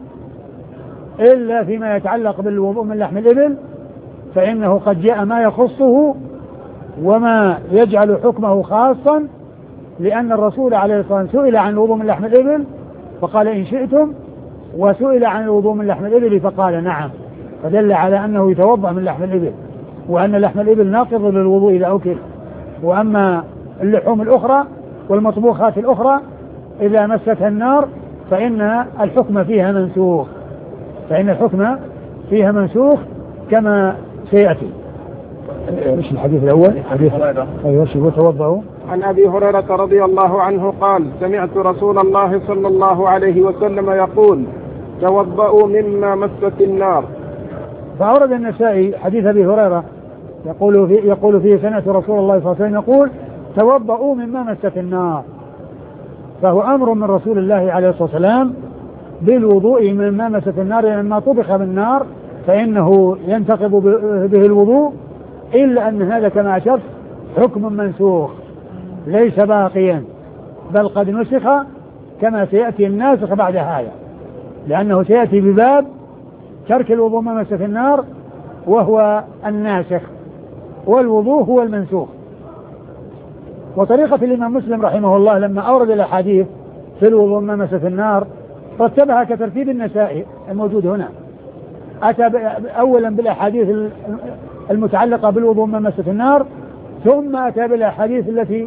إلا فيما يتعلق بالوضوء من لحم الإبل، فإنه قد جاء ما يخصه وما يجعل حكمه خاصا، لأن الرسول عليه الصلاة والسلام سئل عن الوضوء من لحم الإبل فقال إن شئتم، وسئل عن الوضوء من لحم الإبل فقال نعم، فدل على أنه يتوضأ من لحم الإبل، وأن لحم الإبل ناقض للوضوء إذا أكل. وأما اللحوم الأخرى والمطبوخات الأخرى إذا مستها النار فإن الحكم فيها منسوخ، فإن الحكم فيها منسوخ كما سيأتي. مش الحديث الأول حديث أيوة شو توضعوا عن أبي هريرة رضي الله عنه قال سمعت رسول الله صلى الله عليه وسلم يقول توضؤوا مما مست النار. فأورد النسائي حديث أبي هريرة يقول فيه, يقول فيه سمعت رسول الله صلى الله عليه وسلم يقول توضؤوا مما مست النار، فهو أمر من رسول الله عليه الصلاة والسلام بالوضوء مما مست النار، لما طبخ بالنار فإنه ينتقض به الوضوء، إلا أن هذا كما أشرت حكم منسوخ ليس باقيا، بل قد نسخ كما سيأتي الناسخ بعد هذا، لأنه سيأتي بباب ترك الوضوء مما مست النار وهو الناسخ، والوضوء هو المنسوخ. وطريقة الإمام مسلم رحمه الله لما أورد الأحاديث في الوضوء مما مست النار رتبها كترتيب النسائي الموجود هنا. أتى أولا بالأحاديث المتعلقة بالوضوء مما مست النار، ثم أتى بالأحاديث التي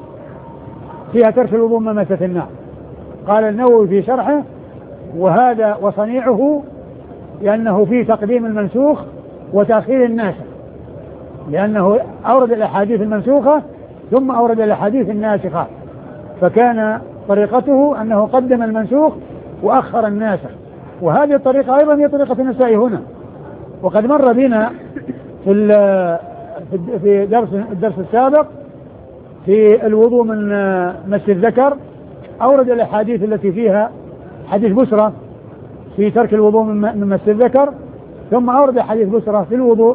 فيها ترك الوضوء مما مست النار. قال النووي في شرحه: وهذا وصنيعه لأنه فيه تقديم المنسوخ وتأخير الناسخ، لأنه أورد الأحاديث المنسوخة ثم أورد الأحاديث الناسخة، فكان طريقته أنه قدم المنسوخ وأخر الناسخ. وهذه الطريقة أيضا هي طريقة النسائي هنا. وقد مر بنا في في درس الدرس السابق في الوضوء من مس الذكر أورد الأحاديث التي فيها حديث بسرة في ترك الوضوء من مس الذكر، ثم أورد حديث بسرة في الوضوء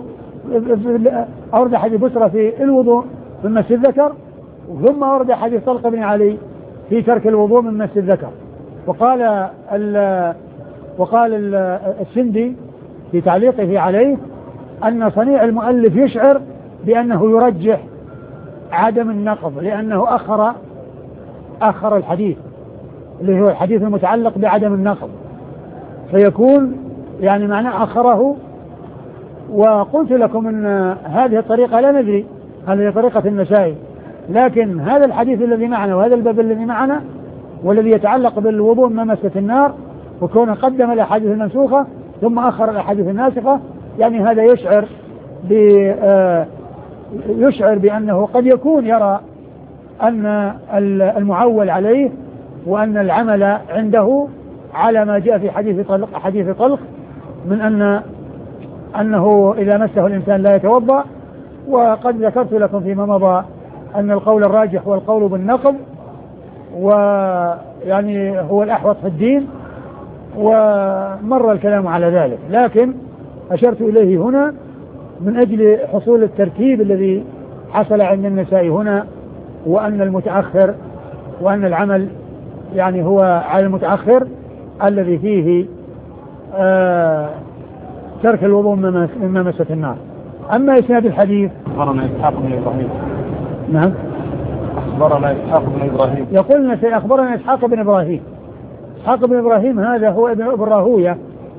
أورد حديث بسرة في الوضوء من مس الذكر، ثم أورد حديث طلق بن علي في ترك الوضوء من مس الذكر. وقال ال وقال ال السندي في تعليقه عليه أن صنيع المؤلف يشعر بأنه يرجح عدم النقض، لأنه أخر أخر الحديث اللي هو الحديث المتعلق بعدم النقض، فيكون يعني معناه أخره. وقلت لكم أن هذه الطريقة لا ندري هل هي طريقة النسائي، لكن هذا الحديث الذي معنا وهذا الباب الذي معنا والذي يتعلق بالوضوء مما مست النار، وكونه قدم الأحاديث المنسوخة ثم أخر الأحاديث الناسخة، يعني هذا يشعر ب يشعر بأنه قد يكون يرى أن المعول عليه وأن العمل عنده على ما جاء في حديث طلق حديث طلق من أن أنه إذا مسه الإنسان لا يتوضأ. وقد ذكرت لكم فيما مضى أن القول الراجح هو القول بالنقض، ويعني هو الأحوط في الدين، ومر الكلام على ذلك، لكن أشرت إليه هنا من أجل حصول الترتيب الذي حصل عند النسائي هنا، وأن المتأخر وأن العمل يعني هو على المتأخر الذي فيه آه ترك الوضوء مما مست النار. أما إسناد الحديث أخبرنا إسحاق بن إبراهيم. نعم أخبرنا إسحاق بن إبراهيم. يقولنا أخبرنا إسحاق بن إبراهيم. إسحاق بن إبراهيم هذا هو ابن ابن راهوية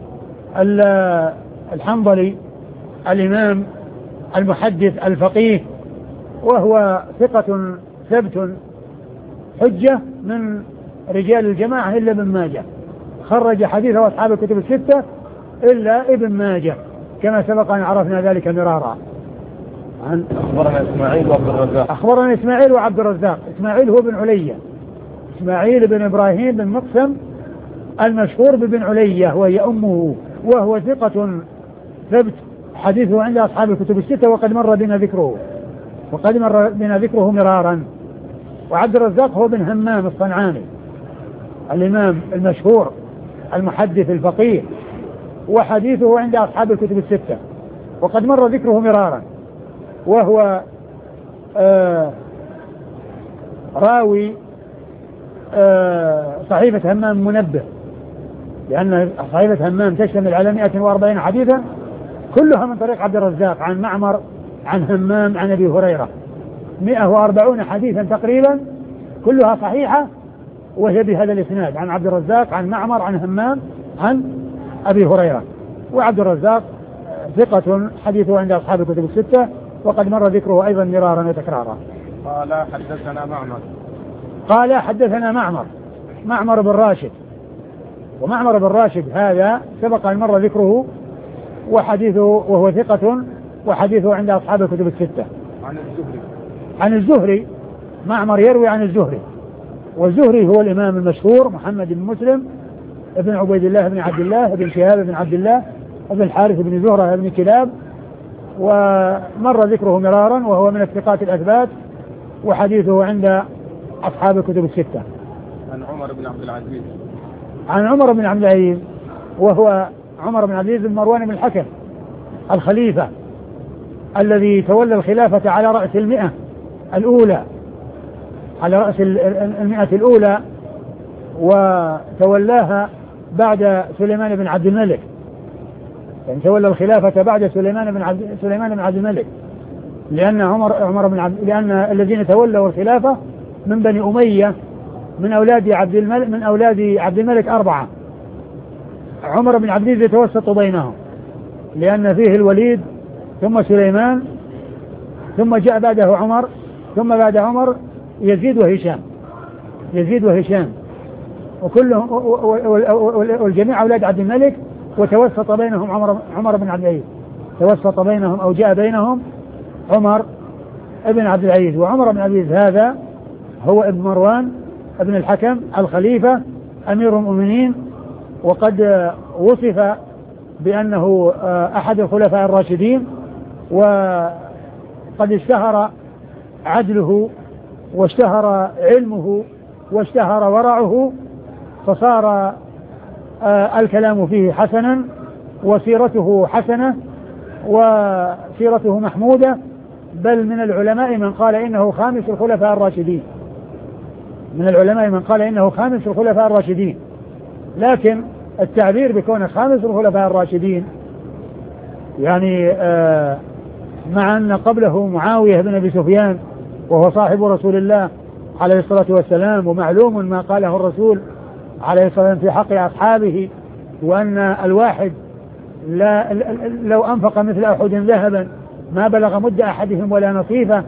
الحنظلي الإمام المحدث الفقيه، وهو ثقة ثبت حجة من رجال الجماعة إلا ابن ماجه، خرج حديثه أصحاب الكتب الستة إلا ابن ماجه كما سبق أن عرفنا ذلك مرارا. عن أخبرنا إسماعيل وعبد الرزاق. أخبرنا إسماعيل وعبد الرزاق. إسماعيل هو بن علية، إسماعيل بن إبراهيم بن مقسم المشهور ببن علية وهي أمه، وهو ثقة ثبت حديثه عند أصحاب الكتب الستة، وقد مر بنا ذكره وقد مر بنا ذكره مرارا. وعبد الرزاق هو بن همام الصنعاني الإمام المشهور المحدث الفقيه، وحديثه عند أصحاب الكتب الستة، وقد مر ذكره مرارا، وهو آه راوي آه صحيفة همام منبه، لأن صحيفة همام تشتمل على مئة وأربعين حديثا كلها من طريق عبد الرزاق عن معمر عن همام عن أبي هريرة، مئة وأربعون حديثا تقريبا كلها صحيحة، وهي بهذا الإسناد عن عبد الرزاق عن معمر عن همام عن أبي هريرة. وعبد الرزاق ثقة حديثه عند أصحاب الكتب الستة، وقد مر ذكره أيضا مرارا وتكرارا. قال حدثنا معمر قال حدثنا معمر معمر بن راشد. ومعمر بن راشد هذا سبق أن مر ذكره وحديثه، وهو ثقة وحديثه عند أصحاب الكتب الستة. عن الزهري عن الزهري معمر يروي عن الزهري، والزهري هو الإمام المشهور محمد بن مسلم ابن عبيد الله بن عبد الله بن شهاب بن عبد الله ابن الحارث بن زهرة بن كلاب، ومر ذكره مرارا، وهو من الثقات الأثبات، وحديثه عند أصحاب الكتب الستة. عن عمر بن عبد العزيز عن عمر بن عبد العزيز، وهو عمر بن عبد العزيز بن مروان بن الحكم الخليفة الذي تولى الخلافة على رأس المئة الأولى على رأس المئة الأولى وتولاها بعد سليمان بن عبد الملك، يعني تولى الخلافة بعد سليمان بن عبد سليمان بن عبد الملك، لأن عمر عمر بن عبد لأن الذين تولوا الخلافة من بني أمية من أولاد عبد الملك من أولاد عبد الملك أربعة. عمر بن عبد العزيز يتوسط بينهم لأن فيه الوليد ثم سليمان ثم جاء بعده عمر ثم بعد عمر يزيد وهشام يزيد وهشام وكلهم والجميع أولاد عبد الملك، وتوسط بينهم عمر عمر بن عبد العزيز توسط بينهم أو جاء بينهم عمر ابن عبد العزيز. وعمر بن عبد العزيز هذا هو ابن مروان ابن الحكم الخليفة أمير المؤمنين، وقد وصف بأنه أحد الخلفاء الراشدين، وقد اشتهر عدله واشتهر علمه واشتهر ورعه، فصار الكلام فيه حسنا وسيرته حسنة وسيرته محمودة، بل من العلماء من قال إنه خامس الخلفاء الراشدين من العلماء من قال إنه خامس الخلفاء الراشدين. لكن التعبير بكونه خامس الخلفاء الراشدين يعني آه مع أن قبله معاوية بن أبي سفيان وهو صاحب رسول الله عليه الصلاة والسلام، ومعلوم ما قاله الرسول عليه الصلاة والسلام في حق أصحابه، وأن الواحد لا لو أنفق مثل أحد ذهبا ما بلغ مد أحدهم ولا نصيفه.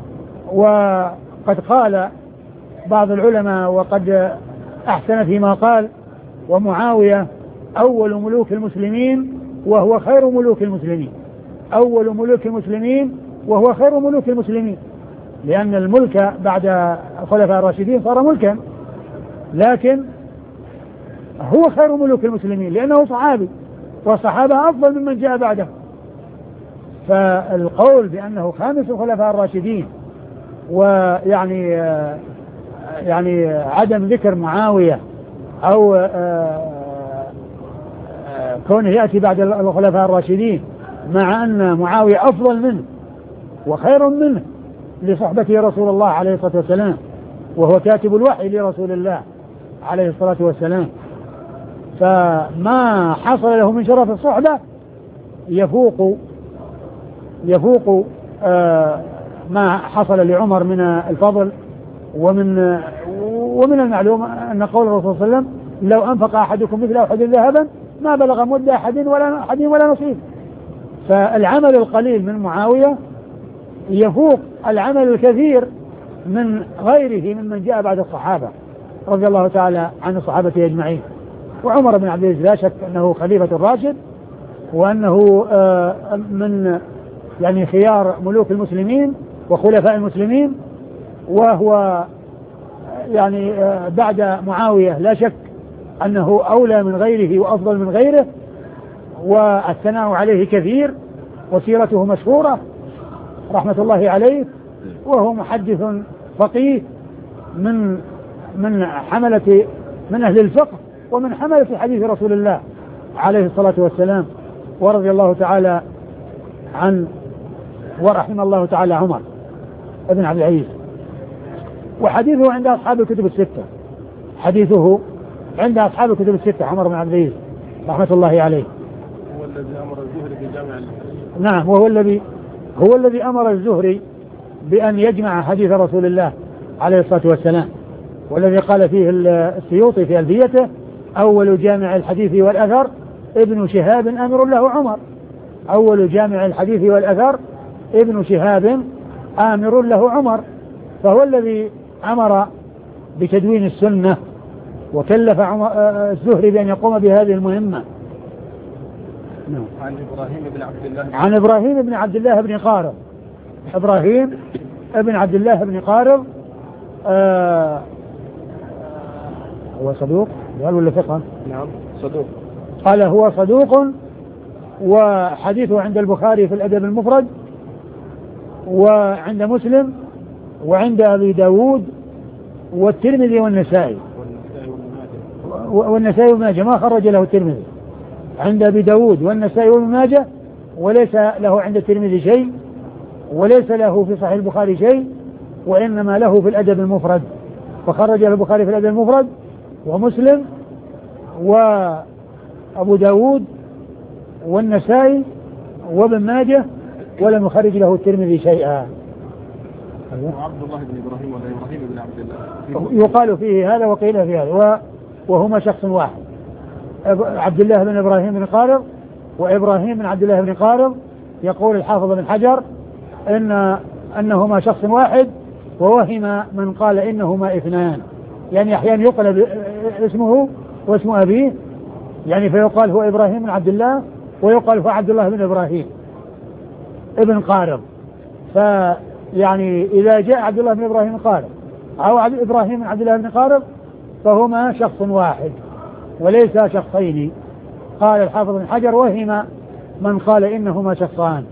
وقد قال بعض العلماء وقد أحسن فيما قال: ومعاوية أول ملوك المسلمين وهو خير ملوك المسلمين أول ملوك المسلمين وهو خير ملوك المسلمين لأن الملك بعد الخلفاء الراشدين صار ملكا، لكن هو خير ملوك المسلمين لأنه صحابي، والصحابة أفضل ممن جاء بعده. فالقول بأنه خامس الخلفاء الراشدين ويعني يعني عدم ذكر معاوية أو كونه يأتي بعد الخلفاء الراشدين مع أن معاوية أفضل منه وخير منه لصحبته رسول الله عليه الصلاة والسلام، وهو كاتب الوحي لرسول الله عليه الصلاة والسلام، فما حصل له من شرف الصحبة يفوق يفوق آه ما حصل لعمر من الفضل. ومن ومن المعلوم أن قول الرسول صلى الله عليه وسلم: لو أنفق أحدكم مثل أحد ذهبا ما بلغ مد أحد ولا أحد ولا نصيب. فالعمل القليل من معاوية يفوق العمل الكثير من غيره ممن جاء بعد الصحابة رضي الله تعالى عن الصحابة أجمعين. وعمر بن عبد العزيز لا شك أنه خليفة الراشد، وأنه من يعني خيار ملوك المسلمين وخلفاء المسلمين، وهو يعني بعد معاوية لا شك أنه أولى من غيره وأفضل من غيره، والثناء عليه كثير وسيرته مشهورة رحمة الله عليه، وهو محدث فقيه من من حملة من أهل الفقه ومن حملة حديث رسول الله عليه الصلاة والسلام. ورضي الله تعالى عن ورحم الله تعالى عمر ابن عبد العزيز. وحديثه عند أصحاب الكتب الستة حديثه عند أصحاب الكتب الستة عمر بن عبد العزيز رحمة الله عليه. هو الذي أمر الزهري بجامع نعم وهو الذي هو الذي أمر الزهري بأن يجمع حديث رسول الله عليه الصلاة والسلام، والذي قال فيه السيوطي في ألفيته: أول جامع الحديث والأثر ابن شهاب أمر له عمر. أول جامع الحديث والأثر ابن شهاب آمر له عمر، فهو الذي أمر بتدوين السنة وكلف الزهري بأن يقوم بهذه المهمة. عن إبراهيم بن عبد الله عن إبراهيم بن عبد الله بن قارض إبراهيم بن عبد الله بن قارض آه هو صدوق قال ولا ثقة؟ نعم صدوق. قال هو صدوق، وحديثه عند البخاري في الأدب المفرد وعند مسلم وعند أبي داود والترمذي والنسائي والنسائي وابن ماجه ما خرج له الترمذي، عند أبي داود والنسائي وابن ماجه، وليس له عند الترمذي شيء، وليس له في صحيح البخاري شيء، وإنما له في الأدب المفرد، فخرج له البخاري في الأدب المفرد ومسلم وأبو داود والنسائي وابن ماجه، ولم يخرج له الترمذي شيئا. عبد الله بن إبراهيم ولا إبراهيم بن عبد الله يقال فيه هذا وقيل فيه هذا، وهما شخص واحد، عبد الله بن إبراهيم بن قارض وإبراهيم بن عبد الله بن قارض. يقول الحافظ بن حجر إن أنهما شخص واحد، ووهم من قال إنهما اثنان، يعني أحيانا يقلب اسمه واسم أبيه، يعني فيقال هو إبراهيم بن عبد الله ويقال هو عبد الله بن إبراهيم ابن قارض. فيعني إذا جاء عبد الله بن إبراهيم قارض أو إبراهيم بن عبد الله بن قارض فهما شخص واحد وليس شخصين. قال الحافظ بن حجر وهم من قال إنهما شخصان.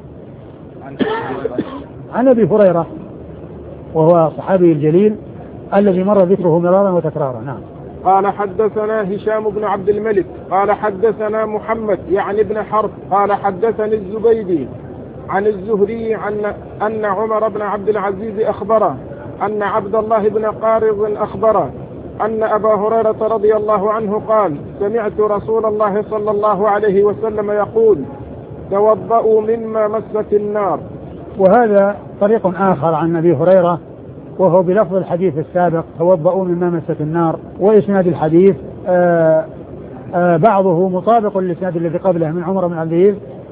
عن أبي هريرة وهو صحابي الجليل الذي مر ذكره مرارا وتكرارا. نعم. قال حدثنا هشام بن عبد الملك قال حدثنا محمد يعني ابن حرب قال حدثني الزبيدي عن الزهري عن أن عمر بن عبد العزيز أخبره أن عبد الله بن قارض أخبره أن أبا هريرة رضي الله عنه قال سمعت رسول الله صلى الله عليه وسلم يقول توضؤوا مما مست النار. وهذا طريق آخر عن أبي هريرة وهو بلفظ الحديث السابق توضؤوا مما مست النار. وإسناد الحديث آآ آآ بعضه مطابق للإسناد الذي قبله من عمر بن عبد العزيز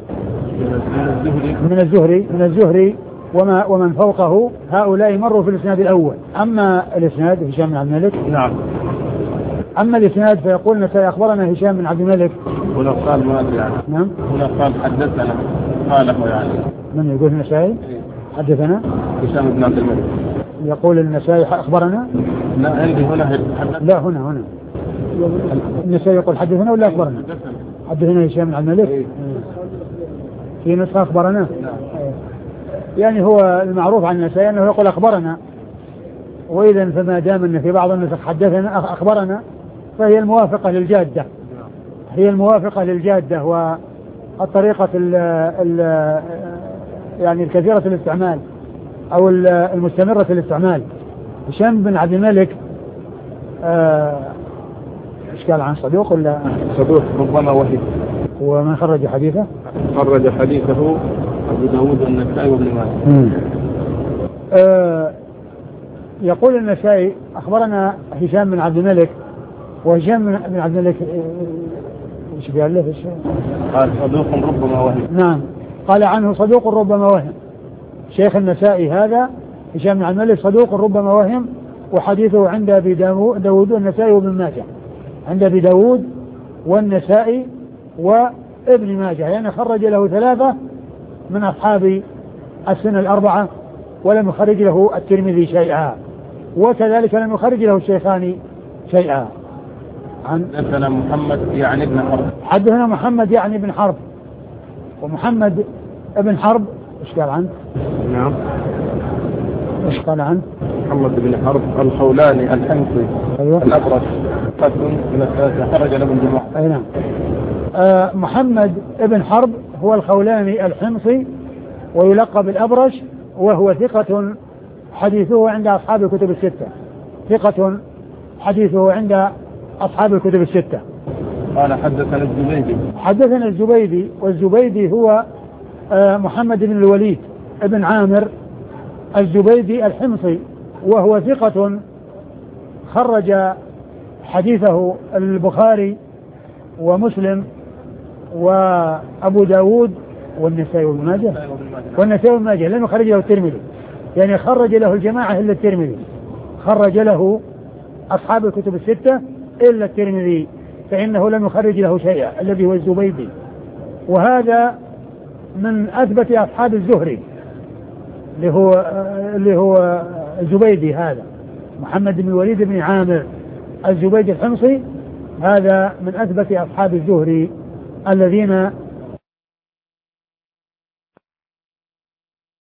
من الزهري من الزهري وما ومن فوقه هؤلاء مروا في الإسناد الأول. أما الإسناد هشام بن عبد الملك نعم. أما الإسناد فيقول النسائي أخبرنا هشام بن عبد الملك. هنا قال ما يعني نعم. هنا قال حدثنا قاله يعني من يقول النسائي حدثنا هشام بن عبد الملك يقول النسائي أخبرنا. لا عندي هنا لا هنا هنا النسائي يقول حدثنا ولا أخبرنا؟ حدثنا هشام بن عبد الملك. إيه. في نسخة أخبرنا. نعم. يعني هو المعروف عن النسائي أنه يقول أخبرنا، وإذا فما دام أن في بعض النسخ حدثنا أخبرنا فهي الموافقة للجادة، هي الموافقة للجادة والطريقة ال ال يعني الكثيرة الاستعمال أو المستمرة الاستعمال. هشام بن عبد الملك ايش قال عن صدوق ولا صدوق ربما وحي. ومن خرج حديثه؟ خرج حديثه أبو داود والنسائي وابن ماجه. آه يقول النسائي أخبرنا هشام بن عبد الملك، وهشام بن عبد الملك ايش قال له؟ قال صدوق ربما وهم. نعم قال عنه صدوق ربما وهم. شيخ النسائي هذا هشام بن عبد الملك صدوق ربما وهم، وحديثه عند أبي داود والنسائي وابن ماجه، عند أبي داود والنسائي وابن ماجه، يعني خرج له ثلاثة من أصحاب السنة الأربعة ولم يخرج له الترمذي شيئا، وكذلك لم يخرج له الشيخان شيئا. عن حدثنا محمد يعني ابن حرب حدثنا محمد يعني ابن حرب، ومحمد ابن حرب ايش قال عنه؟ نعم ايش قال عنه؟ محمد بن حرب الخولاني الحمصي. أيوة. الأبرص قد من الثلاثة خرج له ابن جماعة. أي نعم. آه محمد ابن حرب هو الخولاني الحمصي ويلقب الأبرش، وهو ثقة حديثه عند أصحاب الكتب الستة، ثقة حديثه عند أصحاب الكتب الستة. قال حدثنا الزبيدي حدثنا الزبيدي، والزبيدي هو آه محمد بن الوليد ابن عامر الزبيدي الحمصي، وهو ثقة خرج حديثه البخاري ومسلم وأبو داود والنسائي وابن ماجه والنسائي وابن ماجه، لأنه خرج له الترمذي، يعني خرج له الجماعة إلا الترمذي، خرج له أصحاب الكتب الستة إلا الترمذي، فإنه لم يخرج له شيئا الذي هو الزبيدي. وهذا من أثبت أصحاب الزهري اللي هو اللي هو الزبيدي، هذا محمد بن الوليد بن عامر الزبيدي الحمصي، هذا من أثبت أصحاب الزهري الذين